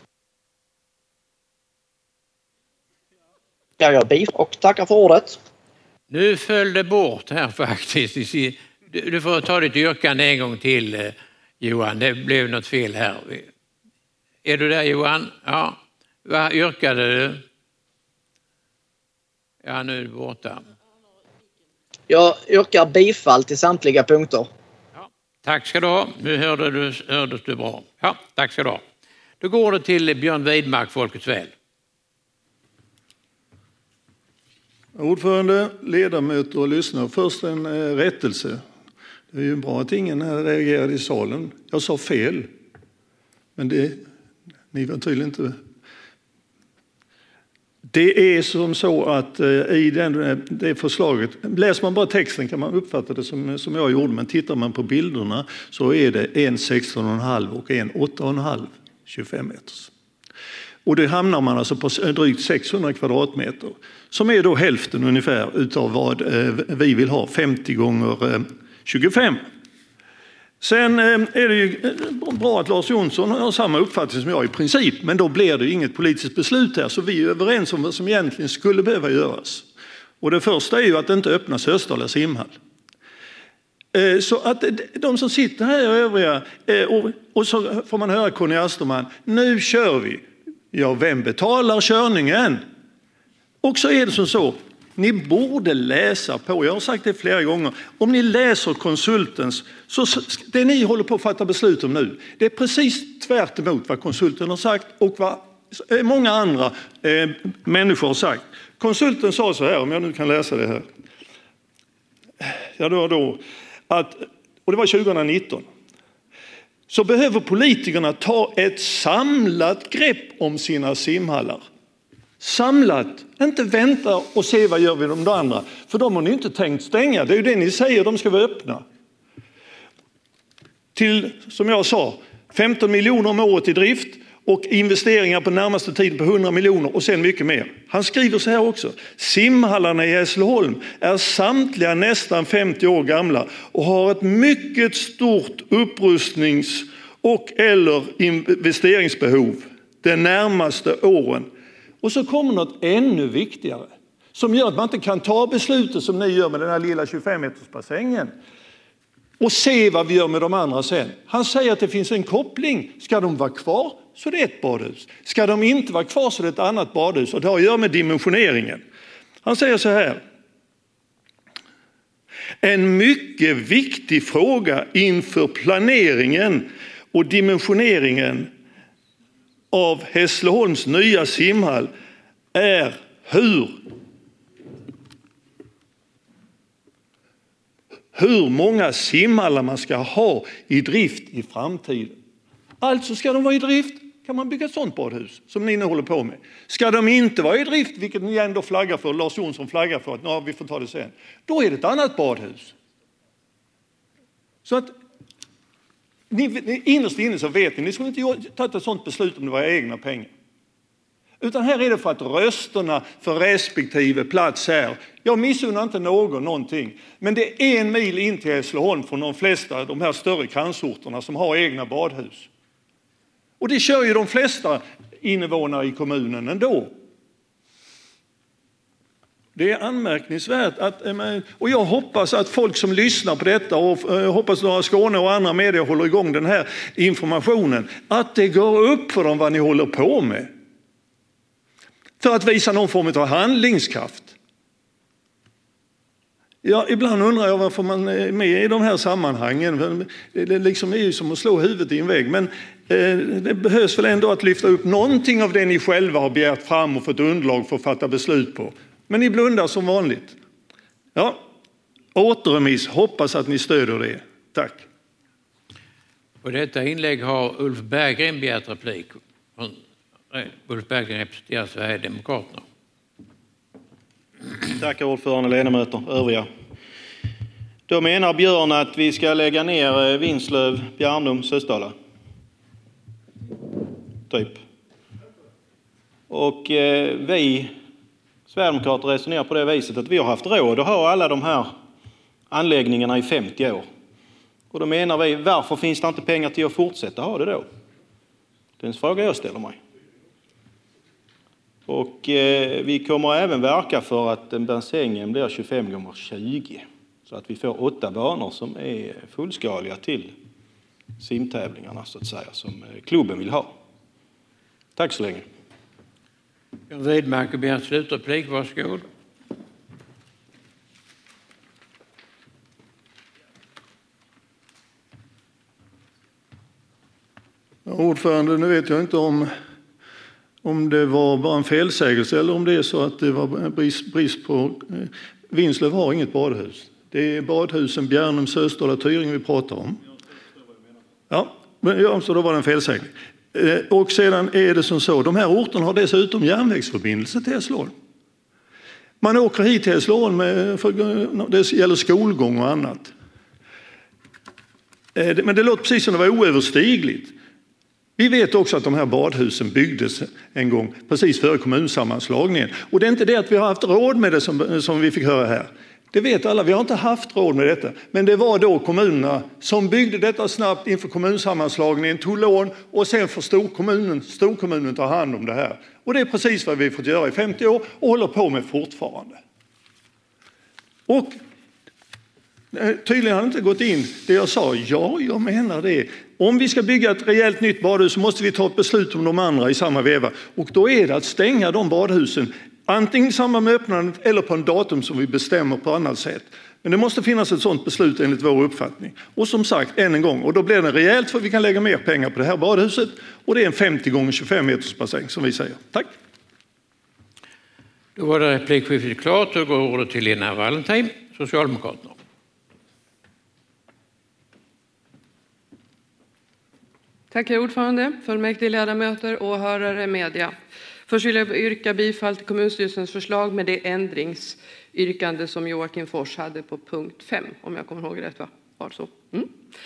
[SPEAKER 13] ska jag bifall och tacka för ordet.
[SPEAKER 1] Nu föll det bort här faktiskt. Du får ta ditt yrkande en gång till, Johan. Det blev något fel här. Är du där, Johan? Ja. Vad yrkade du? Ja, nu är du borta.
[SPEAKER 13] Jag yrkar bifall till samtliga punkter.
[SPEAKER 1] Ja, tack ska du ha. Nu hörde du, hördes du bra. Ja, tack ska du ha. Då går det till Björn Widmark, Folkets väl.
[SPEAKER 11] Ordförande, ledamöter och lyssnare. Först en eh, rättelse. Det är ju bra att ingen här reagerade i salen. Jag sa fel. Men det, ni var tydligen inte... Det är som så att eh, i den, det förslaget, läser man bara texten kan man uppfatta det som, som jag gjorde, men tittar man på bilderna så är det en sexton komma fem och en åtta komma fem tjugofem meters. Och det hamnar man alltså på drygt sexhundra kvadratmeter, som är då hälften ungefär utav vad eh, vi vill ha, femtio gånger tjugofem. Sen är det ju bra att Lars Jonsson har samma uppfattning som jag i princip, men då blir det inget politiskt beslut här, så vi är överens om vad som egentligen skulle behöva göras. Och det första är ju att det inte öppnas Östdala simhall. Så att de som sitter här och övriga, och så får man höra Conny Asterman, nu kör vi. Ja, vem betalar körningen? Och så är det som så. Ni borde läsa på, jag har sagt det flera gånger, om ni läser konsultens, så det ni håller på att fatta beslut om nu, det är precis tvärt emot vad konsulten har sagt och vad många andra eh, människor har sagt. Konsulten sa så här, om jag nu kan läsa det här, ja det var då, att, och det var tjugonitton, så behöver politikerna ta ett samlat grepp om sina simhallar. Samlat, inte vänta och se vad gör vi de andra. För de har ni inte tänkt stänga, det är ju det ni säger, de ska vara öppna. Till, som jag sa, femton miljoner om året i drift och investeringar på närmaste tiden på hundra miljoner och sen mycket mer. Han skriver så här också, simhallarna i Hässleholm är samtliga nästan femtio år gamla och har ett mycket stort upprustnings- och eller investeringsbehov de närmaste åren. Och så kommer något ännu viktigare som gör att man inte kan ta beslutet som ni gör med den här lilla tjugofem meters bassängen och se vad vi gör med de andra sen. Han säger att det finns en koppling. Ska de vara kvar så är det ett badhus. Ska de inte vara kvar så är det ett annat badhus, och det har att göra med dimensioneringen. Han säger så här. En mycket viktig fråga inför planeringen och dimensioneringen av Hässleholms nya simhall är hur hur många simhallar man ska ha i drift i framtiden. Alltså ska de vara i drift kan man bygga ett sånt badhus som ni nu håller på med. Ska de inte vara i drift, vilket ni ändå flaggar för, Lars Jonsson flaggar för, att ja, vi får ta det sen, då är det ett annat badhus. Så att Ni, innerst inne så vet ni, ni skulle inte ta ett sånt beslut om det var egna pengar. Utan här är det för att rösterna för respektive plats här. Jag missunnar inte någon någonting. Men det är en mil in till Hässleholm från de flesta de här större kransorterna som har egna badhus. Och det kör ju de flesta invånare i kommunen ändå. Det är anmärkningsvärt att, och jag hoppas att folk som lyssnar på detta och hoppas att Skåne och andra medier håller igång den här informationen, att det går upp för dem vad ni håller på med. För att visa någon form av handlingskraft. Ja, ibland undrar jag varför man är med i de här sammanhangen. Det liksom är ju som att slå huvudet i en vägg. Men eh, det behövs väl ändå att lyfta upp någonting av det ni själva har begärt fram och fått underlag för att fatta beslut på. Men ni blundar som vanligt. Ja, återremiss. Hoppas att ni stöder det. Tack.
[SPEAKER 1] På detta inlägg har Ulf Berggren begärt replik. Ulf Berggren representerar Sverigedemokraterna.
[SPEAKER 7] Tack ordförande, ledamöter, övriga. Då menar Björn att vi ska lägga ner Vinslöv, Bjärnum, Sösdala. Typ. Och eh, vi Sverigedemokrater resonerar på det viset att vi har haft råd att ha alla de här anläggningarna i femtio år. Och då menar vi, varför finns det inte pengar till att fortsätta ha det då? Det är en fråga jag ställer mig. Och eh, vi kommer även verka för att bassängen blir tjugofem gånger tjugo. Så att vi får åtta banor som är fullskaliga till simtävlingarna så att säga, som klubben vill ha. Tack så länge.
[SPEAKER 1] Björn Widmark begär slutreplik, varsågod.
[SPEAKER 11] Ja, ordförande, nu vet jag inte om, om det var bara en felsägelse eller om det är så att det var brist, brist på... Eh, Vinslöv har inget badhus. Det är badhusen Bjärnum, Sösdala, Tyring vi pratar om. Ja, men ja, så då var det en felsägning. Eh, och sedan är det som så, de här orterna har dessutom järnvägsförbindelse till Hässleholm. Man åker hit till Hässleholm, med, för, det gäller skolgång och annat. Eh, men det låter precis som det var oöverstigligt. Vi vet också att de här badhusen byggdes en gång precis före kommunsammanslagningen. Och det är inte det att vi har haft råd med det som, som vi fick höra här. Det vet alla, vi har inte haft råd med detta. Men det var då kommunerna som byggde detta snabbt inför kommunsammanslagningen, tog lån och sen får storkommunen, storkommunen ta hand om det här. Och det är precis vad vi fått göra i femtio år och håller på med fortfarande. Och tydligen har det inte gått in det jag sa. Ja, jag menar det. Om vi ska bygga ett rejält nytt badhus så måste vi ta ett beslut om de andra i samma veva. Och då är det att stänga de badhusen. Antingen i samband med öppnandet eller på en datum som vi bestämmer på annat sätt. Men det måste finnas ett sådant beslut enligt vår uppfattning. Och som sagt, än en gång. Och då blir det rejält för vi kan lägga mer pengar på det här badhuset. Och det är en femtio gånger tjugofem meters bassäng som vi säger. Tack.
[SPEAKER 1] Då var det replikskiftet klart och går ordet till Lena Wallentheim, Socialdemokraterna.
[SPEAKER 14] Tack herr ordförande, fullmäktige ledamöter, åhörare, media. Först vill jag yrka bifall till kommunstyrelsens förslag med det ändringsyrkande som Joakim Fors hade på punkt fem, om jag kommer ihåg rätt, va? Var så. Mm.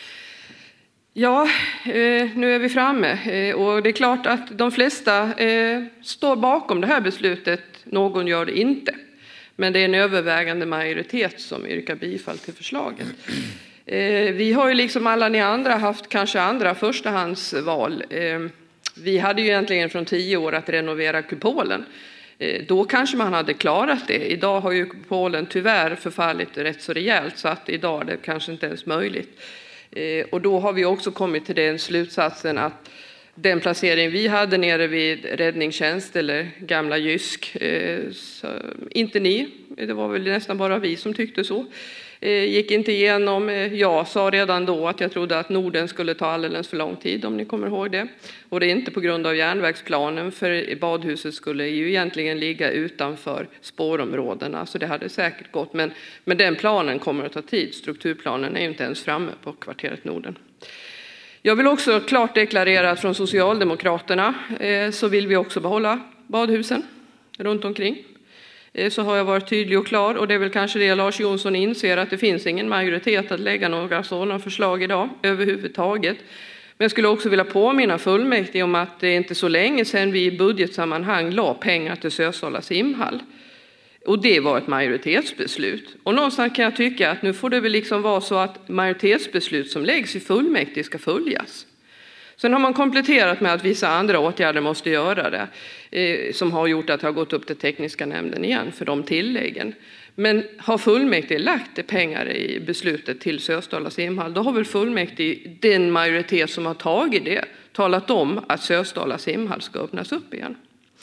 [SPEAKER 14] Ja, eh, nu är vi framme eh, och det är klart att de flesta eh, står bakom det här beslutet, någon gör det inte. Men det är en övervägande majoritet som yrkar bifall till förslaget. Eh, vi har ju liksom alla ni andra haft kanske andra förstahandsval. Eh, vi hade ju egentligen från tio år att renovera kupolen. Eh, då kanske man hade klarat det. Idag har ju kupolen tyvärr förfallit rätt så rejält så att idag är det kanske inte ens möjligt. Eh, och då har vi också kommit till den slutsatsen att den placering vi hade nere vid räddningstjänst eller gamla Jysk, eh, så, inte ni, det var väl nästan bara vi som tyckte så. Gick inte igenom. Jag sa redan då att jag trodde att Norden skulle ta alldeles för lång tid, om ni kommer ihåg det. Och det är inte på grund av järnvägsplanen, för badhuset skulle ju egentligen ligga utanför spårområdena, så det hade säkert gått. Men, men den planen kommer att ta tid. Strukturplanen är ju inte ens framme på kvarteret Norden. Jag vill också klart deklarera att från Socialdemokraterna eh, så vill vi också behålla badhusen runt omkring. Så har jag varit tydlig och klar, och det är väl kanske det Lars Jonsson inser, att det finns ingen majoritet att lägga några sådana förslag idag överhuvudtaget. Men jag skulle också vilja påminna fullmäktige om att det är inte så länge sedan vi i budgetsammanhang la pengar till Sösdala simhall. Och det var ett majoritetsbeslut. Och någonstans kan jag tycka att nu får det väl liksom vara så att majoritetsbeslut som läggs i fullmäktige ska följas. Sen har man kompletterat med att vissa andra åtgärder måste göra det, eh, som har gjort att det har gått upp till tekniska nämnden igen för de tilläggen. Men har fullmäktige lagt pengar i beslutet till Sösdala simhall, då har väl fullmäktige, den majoritet som har tagit det, talat om att Sösdala simhall ska öppnas upp igen.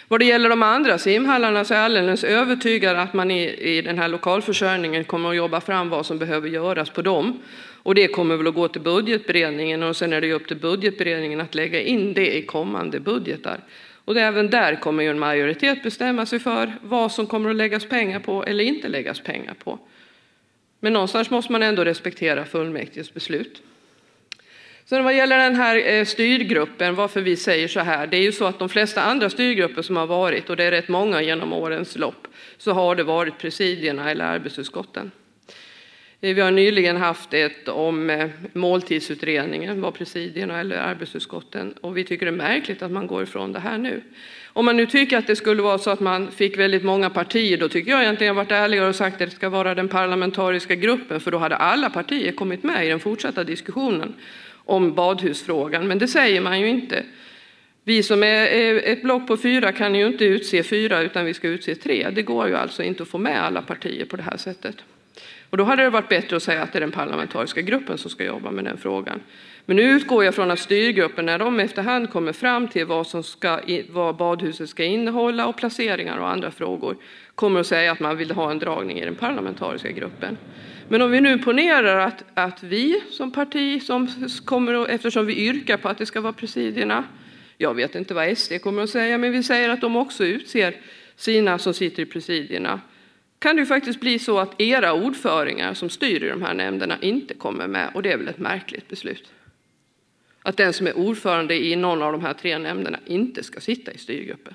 [SPEAKER 14] Vad det gäller de andra simhallarna så är jag alldeles övertygad att man i, i den här lokalförsörjningen kommer att jobba fram vad som behöver göras på dem. Och det kommer väl att gå till budgetberedningen och sen är det upp till budgetberedningen att lägga in det i kommande budgetar. Och det, även där kommer ju en majoritet bestämma sig för vad som kommer att läggas pengar på eller inte läggas pengar på. Men någonstans måste man ändå respektera fullmäktiges beslut. Sen vad gäller den här styrgruppen, varför vi säger så här. Det är ju så att de flesta andra styrgrupper som har varit, och det är rätt många genom årens lopp, så har det varit presidierna eller arbetsutskotten. Vi har nyligen haft ett om måltidsutredningen, var presidierna eller arbetsutskotten. Och vi tycker det är märkligt att man går ifrån det här nu. Om man nu tycker att det skulle vara så att man fick väldigt många partier, då tycker jag egentligen varit ärligare och sagt att det ska vara den parlamentariska gruppen. För då hade alla partier kommit med i den fortsatta diskussionen om badhusfrågan. Men det säger man ju inte. Vi som är ett block på fyra kan ju inte utse fyra utan vi ska utse tre. Det går ju alltså inte att få med alla partier på det här sättet. Och då hade det varit bättre att säga att det är den parlamentariska gruppen som ska jobba med den frågan. Men nu utgår jag från att styrgruppen, när de efterhand kommer fram till vad, som ska, vad badhuset ska innehålla och placeringar och andra frågor, kommer att säga att man vill ha en dragning i den parlamentariska gruppen. Men om vi nu ponerar att, att vi som parti, som kommer att, eftersom vi yrkar på att det ska vara presidierna, jag vet inte vad S D kommer att säga, men vi säger att de också utser sina som sitter i presidierna, kan det ju faktiskt bli så att era ordföringar som styr i de här nämnderna inte kommer med, och det är väl ett märkligt beslut. Att den som är ordförande i någon av de här tre nämnderna inte ska sitta i styrgruppen.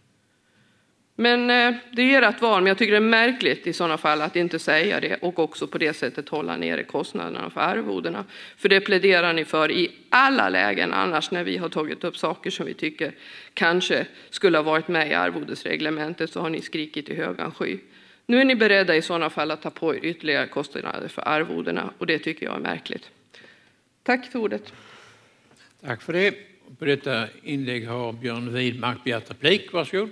[SPEAKER 14] Men eh, det är ert val, men jag tycker det är märkligt i sådana fall att inte säga det och också på det sättet hålla nere kostnaderna för arvodena. För det pläderar ni för i alla lägen annars när vi har tagit upp saker som vi tycker kanske skulle ha varit med i arvodesreglementet, så har ni skrikit i högan sky. Nu är ni beredda i sådana fall att ta på er ytterligare kostnader för arvodena, och det tycker jag är märkligt. Tack för ordet.
[SPEAKER 1] Tack för det. På detta inlägg har Björn Widmark begärt replik. Varsågod.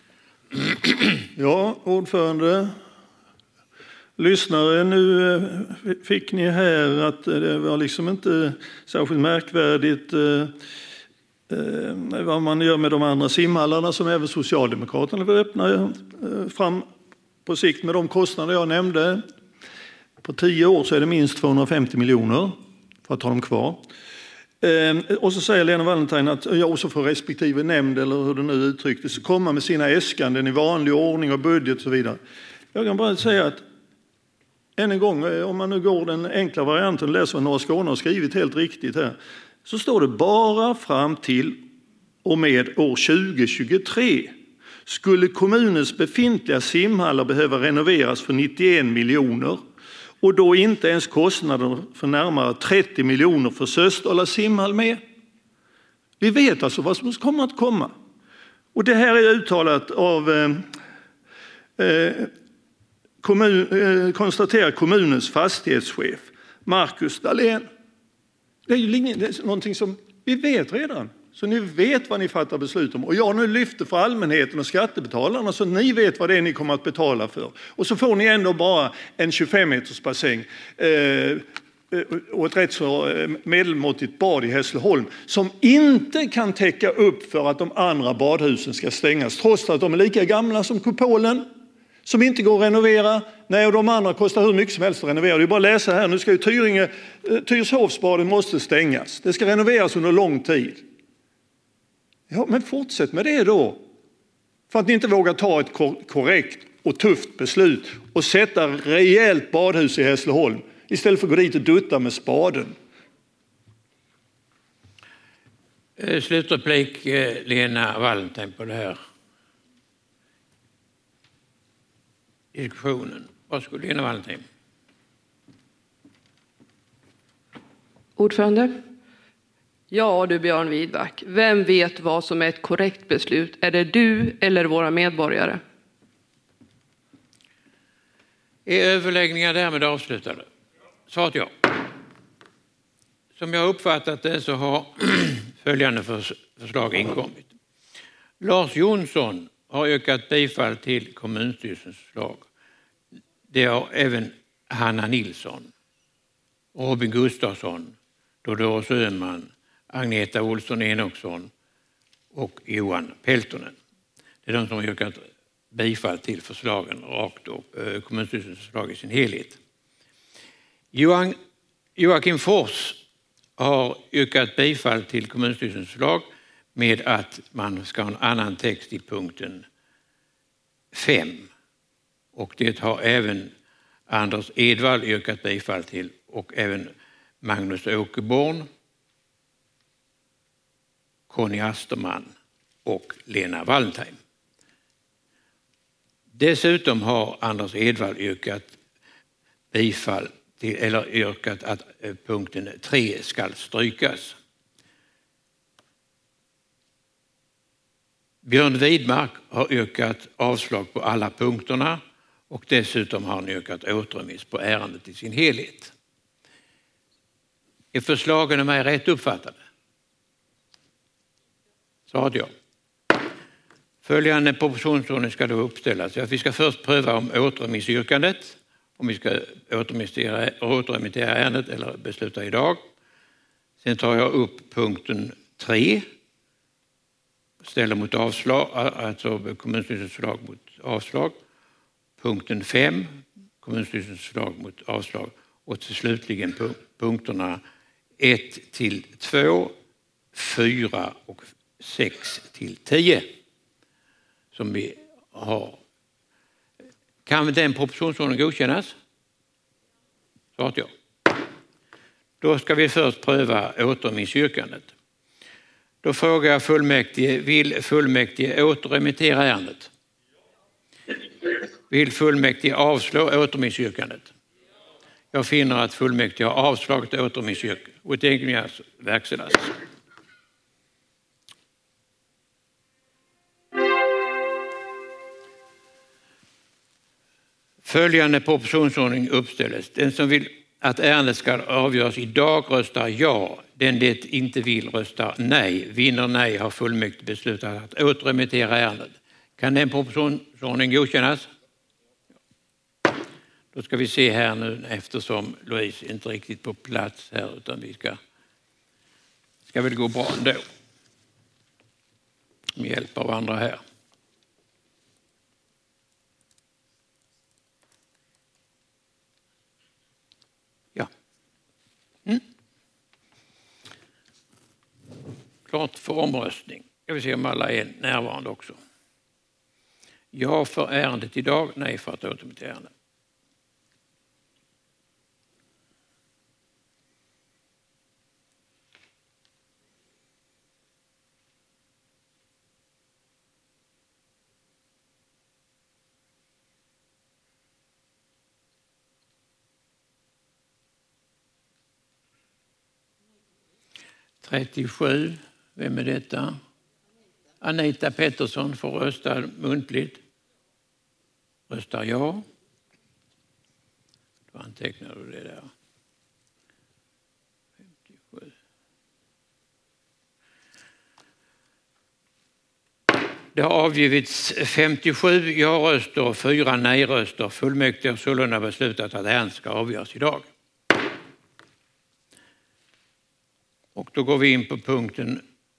[SPEAKER 11] Ja, ordförande. Lyssnare, nu fick ni här att det var liksom inte särskilt märkvärdigt eh, vad man gör med de andra simhallarna som även Socialdemokraterna vill öppna eh, fram på sikt med de kostnader jag nämnde. På tio år så är det minst tvåhundrafemtio miljoner för att ha dem kvar. Eh, och så säger Lena Wallentheim att jag också får respektive nämnd, eller hur det nu uttrycktes, komma med sina äskanden i vanlig ordning och budget och så vidare. Jag kan bara säga att än en gång, om man nu går den enkla varianten och läser vad Norra Skåne har skrivit helt riktigt här, så står det bara fram till och med år tjugo tjugotre skulle kommunens befintliga simhallar behöva renoveras för nittioen miljoner. Och då inte ens kostnader för närmare trettio miljoner för Sösdala simhall med. Vi vet alltså vad som kommer att komma. Och det här är uttalat av eh, eh, kommun, eh, konstaterar kommunens fastighetschef Marcus Dahlén. Det är ju det är någonting som vi vet redan. Så ni vet vad ni fattar beslut om. Och jag nu lyfter för allmänheten och skattebetalarna så ni vet vad det är ni kommer att betala för. Och så får ni ändå bara en tjugofem meters bassäng eh, och ett rätt så medelmåttigt bad i Hässleholm som inte kan täcka upp för att de andra badhusen ska stängas. Trots att de är lika gamla som kupolen som inte går att renovera. Nej, och de andra kostar hur mycket som helst att renovera. Det är bara att läsa här. Nu ska ju Tyringe, Tyrshovsbaden måste stängas. Det ska renoveras under lång tid. Ja, men fortsätt med det då. För att ni inte vågar ta ett korrekt och tufft beslut och sätta rejält badhus i Hässleholm istället för att gå dit och dutta med spaden.
[SPEAKER 1] Slutreplik Lena Wallentheim på det här diskussionen. Varsågod Lena Wallentheim.
[SPEAKER 14] Ordförande. Ja du Björn Widmark, vem vet vad som är ett korrekt beslut? Är det du eller våra medborgare?
[SPEAKER 1] Är överläggningar därmed avslutade? Svaret ja. Som jag uppfattat det så har följande förslag inkommit. Lars Jonsson har yrkat bifall till kommunstyrelsens förslag. Det har även Hanna Nilsson, Robin Gustafsson, Dodoros Öhman, Agneta Olsson Enoksson och Johan Peltonen. Det är de som har yrkat bifall till förslagen rakt och eh, kommunstyrelsens förslag i sin helhet. Johan, Joakim Fors har yrkat bifall till kommunstyrelsens förslag med att man ska ha en annan text i punkten fem. Och det har även Anders Edvall yrkat bifall till och även Magnus Åkerborn, Conny Asterman och Lena Wallentheim. Dessutom har Anders Edvall yrkat bifall till, eller yrkat att punkten tre ska strykas. Björn Widmark har yrkat avslag på alla punkterna och dessutom har han yrkat återremiss på ärendet i sin helhet. Är förslagen av mig rätt uppfattade? Sa jag. Följande propositionsordning ska då uppställas. Ja, vi ska först pröva om återremissyrkandet, om vi ska återremittera, återremittera ärendet eller besluta idag. Sen tar jag upp punkten tre. Ställer mot avslag, alltså kommunstyrelsens förslag mot avslag. Punkten fem, kommunstyrelsens förslag mot avslag. Och till slutligen punkterna ett till två, fyra och sex till tio. Som vi har. Kan den propositionsordningen godkännas? Så att jag. Då ska vi först pröva återremissyrkandet. Då frågar jag fullmäktige, vill fullmäktige återremittera ärendet? Vill fullmäktige avslå återremissyrkandet? Jag finner att fullmäktige har avslagit återremissyrkandet och det kan verkställas. Följande propositionsordning uppställs. Den som vill att ärendet ska avgöras idag röstar ja. Den det inte vill röstar nej. Vinner nej har fullmäktige beslutat att återremittera ärendet. Kan den propositionsordning godkännas? Då ska vi se här nu eftersom Louise inte riktigt på plats här utan vi ska, ska väl gå bra ändå. Med hjälp av andra här. Mm. Klart för omröstning. Jag vill se om alla är närvarande också. Ja för ärendet idag, nej för att återremittera ärendet. trettiosju, vem är detta? Anita Pettersson får rösta muntligt. Röstar ja. Då antecknar du det där. femtiosju. Det har avgivits femtiosju ja-röster och fyra nej-röster. Fullmäktige har sålunda beslutat att ärendet ska avgöras idag. Och då går vi in på punkten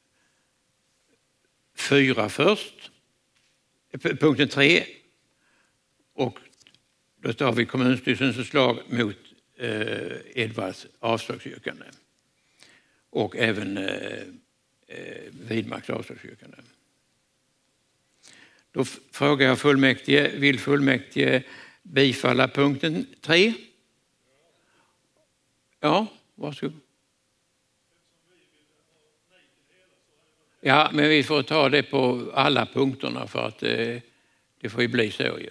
[SPEAKER 1] fyra först. Punkten tre. Och då har vi kommunstyrelsens förslag mot eh, Edvalls avslagsyrkande. Och även eh, Widmarks avslagsyrkande. Då frågar jag fullmäktige, vill fullmäktige bifalla punkten tre? Ja, varsågod. Ja, men vi får ta det på alla punkterna för att eh, det får ju bli så ju.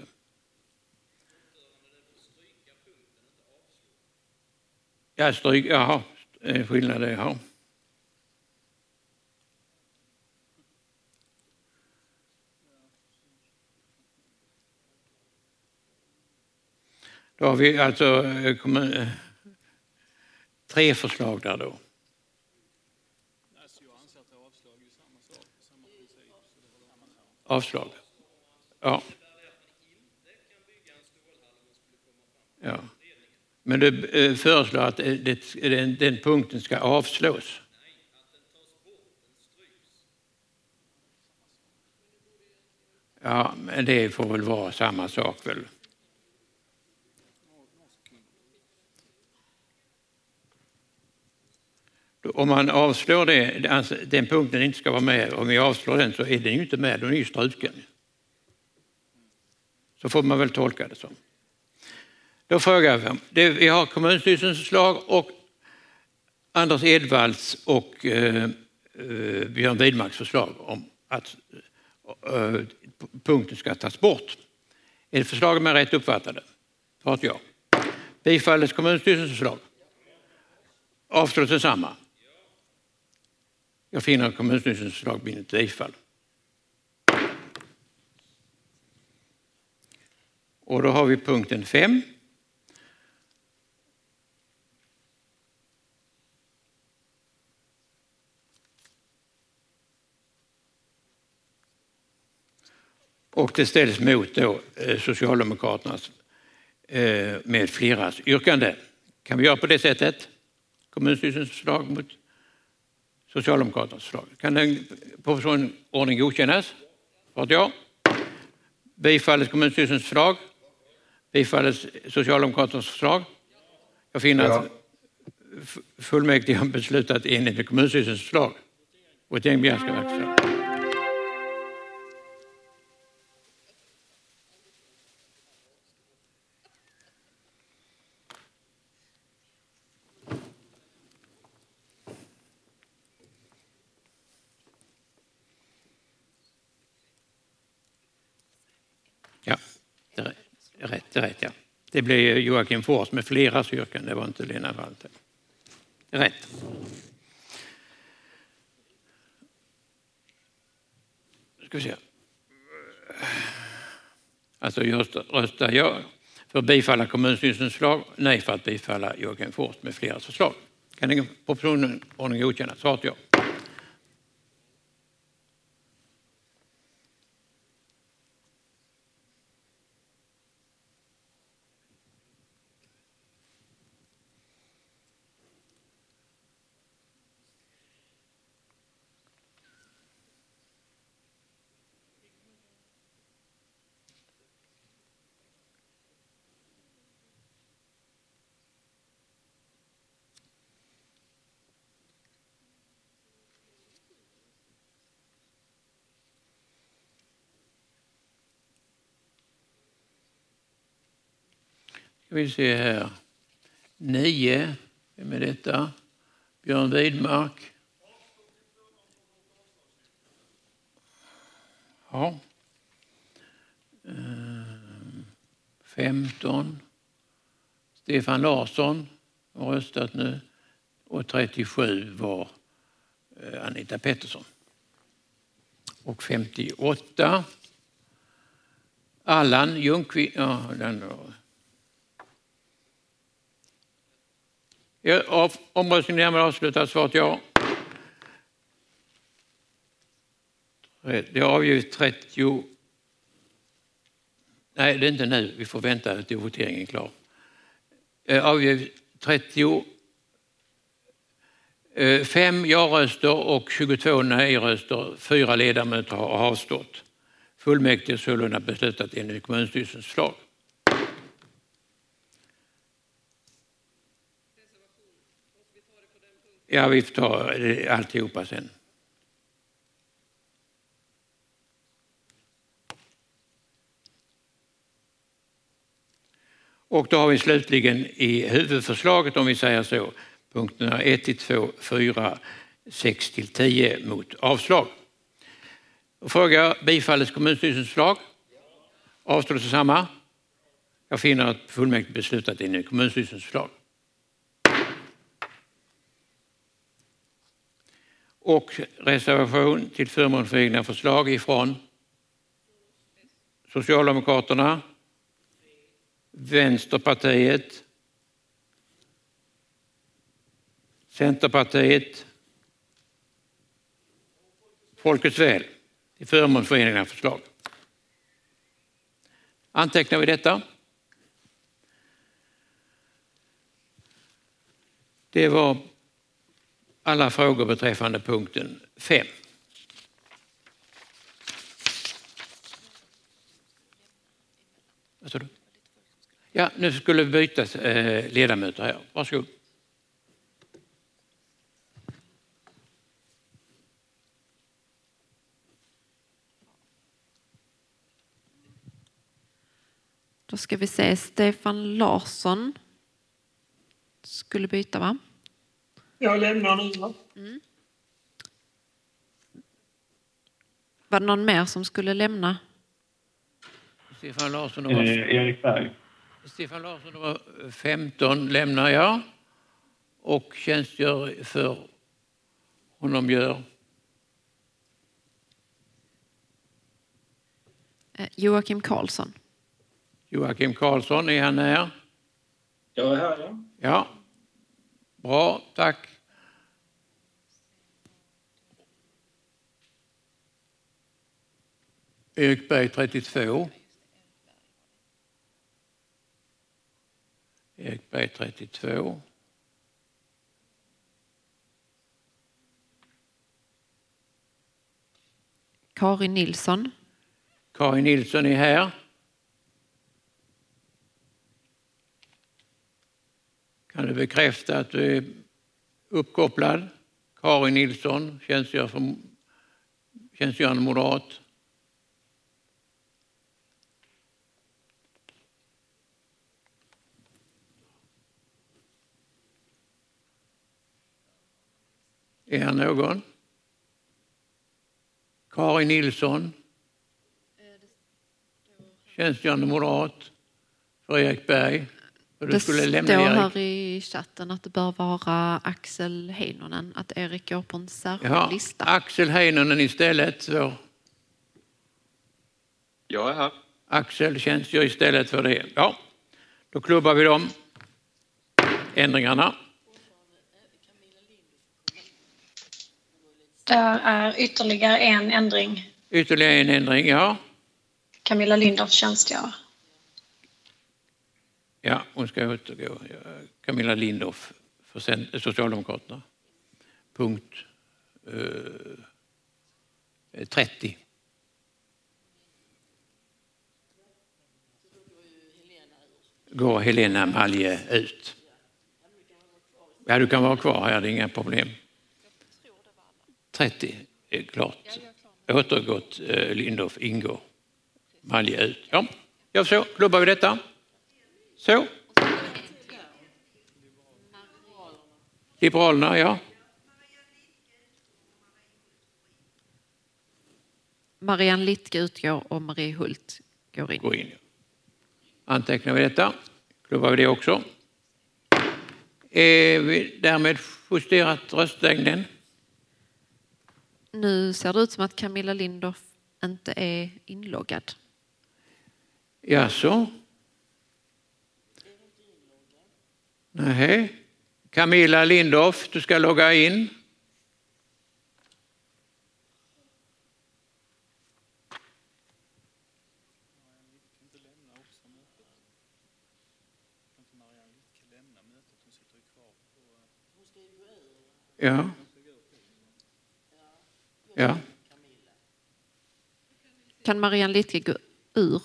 [SPEAKER 1] Ja, stryk, jaha, skillnad det, ja. Då har vi alltså eh, kom, tre förslag där då. Avslag. Ja. Ja. Men du föreslår att det, den, den punkten ska avslås. Ja, men det får väl vara samma sak väl. Om man avslår det, alltså den punkten inte ska vara med, om vi avslår den så är den ju inte med, då är den ju struken. Så får man väl tolka det som. Då frågar vi, det, vi har kommunstyrelsens förslag och Anders Edvalls och eh, eh, Björn Widmarks förslag om att eh, punkten ska tas bort. Är det förslaget med rätt uppfattade? Svaret ja. Bifalles kommunstyrelsens förslag? Avslås detsamma? Jag finner att kommunstyrelsens förslag blir ett bifall. Och då har vi punkten fem. Och det ställs mot då Socialdemokraternas med fleras yrkande. Kan vi göra på det sättet? Kommunstyrelsens förslag mot Socialdemokraternas förslag. Kan den på sån ordning godkännas? Svaret ja. Bifalles kommunstyrelsens förslag? Bifalles Socialdemokraternas förslag? Jag finner ja. att fullmäktige har beslutat enligt med kommunstyrelsens förslag. Och ett gäng ska verkställa. Ja, det är rätt, det är rätt, ja. Det blev Joakim Fors med flera yrkanden, det var inte Lena Walter. Det är rätt. Ska vi se. Alltså just röstar jag för att bifalla kommunstyrelsens förslag, nej för att bifalla Joakim Fors med flera förslag. Kan den propositionen ordning godkännas? Svaret ja. Vi ser här nio med detta. Björn Widmark. Ja. femton. Stefan Larsson har röstat nu. Och trettiosju var Anita Pettersson. Och femtioåtta. Allan Ljungqvist. Ja, den då. Ja, omröstningen därmed avslutas. Svaret ja. Det har avgivit trettio. Nej, det är inte nu. Vi får vänta till voteringen är klar. Avgivit trettio. Fem ja-röster och tjugotvå nej-röster. Fyra ledamöter har avstått. Fullmäktige sålunda beslutat enligt kommunstyrelsens förslag. Ja, vi får ta alltihopa sen. Och då har vi slutligen i huvudförslaget, om vi säger så, punkterna ett till två, fyra, sex till tio mot avslag. Och fråga, bifalles kommunstyrelsens förslag? Avstår det samma? Jag finner att fullmäktige beslutat enligt kommunstyrelsens förslag. Och reservation till förmån för egna förslag ifrån Socialdemokraterna, Vänsterpartiet, Centerpartiet, Folkets väl till förmån för egna förslag. Antecknar vi detta? Det var alla frågor beträffande punkten fem. Vad sa du? Ja, nu skulle vi byta eh, ledamöter här. Varsågod.
[SPEAKER 15] Då ska vi se, Stefan Larsson skulle byta, va?
[SPEAKER 16] Jag lämnar nu, va?
[SPEAKER 15] Mm. Var det någon mer som skulle lämna?
[SPEAKER 1] Stefan Larsson var,
[SPEAKER 16] eh, Erik Berg.
[SPEAKER 1] Stefan Larsson var femton, lämnar jag. Och tjänstgör för honom gör.
[SPEAKER 15] Eh, Joakim Karlsson.
[SPEAKER 1] Joakim Karlsson, är han här?
[SPEAKER 16] Jag är här, ja.
[SPEAKER 1] Ja, bra, tack. Erik Berg trettiotvå. Erik Berg trettiotvå.
[SPEAKER 15] Karin Nilsson.
[SPEAKER 1] Karin Nilsson är här. Kan du bekräfta att du är uppkopplad? Karin Nilsson, tjänstgör som tjänstgörande moderat. Är här någon? Karin Nilsson, tjänstgörande moderat för Erik Berg. Du
[SPEAKER 15] det
[SPEAKER 1] skulle
[SPEAKER 15] står
[SPEAKER 1] lämna Erik.
[SPEAKER 15] här i chatten att det bör vara Axel Heinonen, att Erik går på en särskild
[SPEAKER 1] Ja,
[SPEAKER 15] lista.
[SPEAKER 1] Axel Heinonen istället. Så.
[SPEAKER 17] Jag är här.
[SPEAKER 1] Axel tjänstgör istället för det. Ja, då klubbar vi de ändringarna.
[SPEAKER 18] Där är ytterligare en ändring.
[SPEAKER 1] Ytterligare en ändring, ja.
[SPEAKER 18] Camilla Lindorff tjänstgör.
[SPEAKER 1] Ja, hon ska återgå. Camilla Lindorff för Socialdemokraterna. Punkt eh, trettio. Går Helena Malje ut. Ja, du kan vara kvar här, det är inga problem. trettio är klart. Återgått eh, Lindorff ingår. Malje ut. Ja, jag så. Klubbar vi detta. Så. Liberalerna, ja.
[SPEAKER 15] Marianne Littke utgår och Marie Hult går in.
[SPEAKER 1] Går in. Antecknar vi detta. Klubbar vi det också. Är vi därmed justerat röstlängden?
[SPEAKER 15] Nu ser det ut som att Camilla Lindorff inte är inloggad.
[SPEAKER 1] Ja, så. Nej. Camilla Lindorff, du ska logga in. Ja. Ja.
[SPEAKER 15] Kan Marianne Littke gå ur?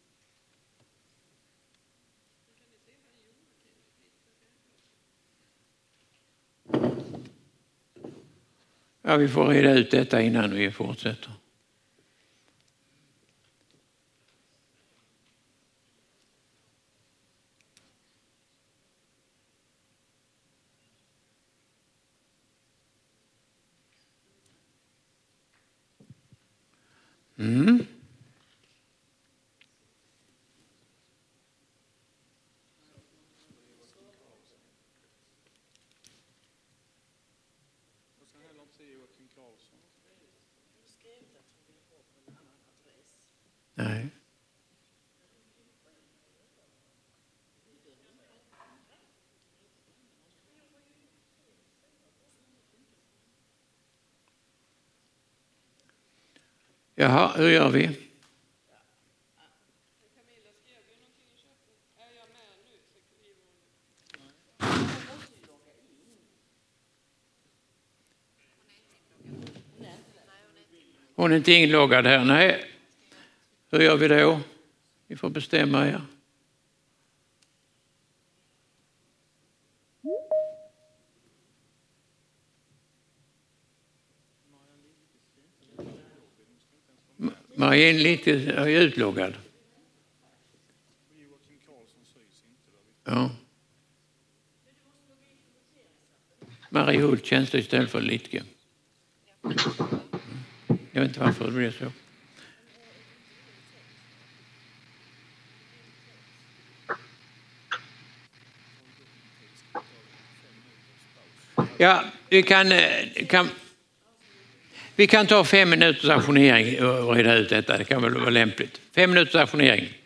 [SPEAKER 1] Ja, vi får reda ut detta innan vi fortsätter. Mm. Nej. Jaha, hur gör vi? Hon är inte inloggad här, nej. Hur gör vi då? Vi får bestämma, ja. Marie lite är utloggad. Ja. Marie Hult tjänster istället för Litke. Jag vet inte varför det blev så. Ja, vi kan, kan, vi kan ta fem minuters ajournering och reda ut detta. Det kan väl vara lämpligt. Fem minuters ajournering.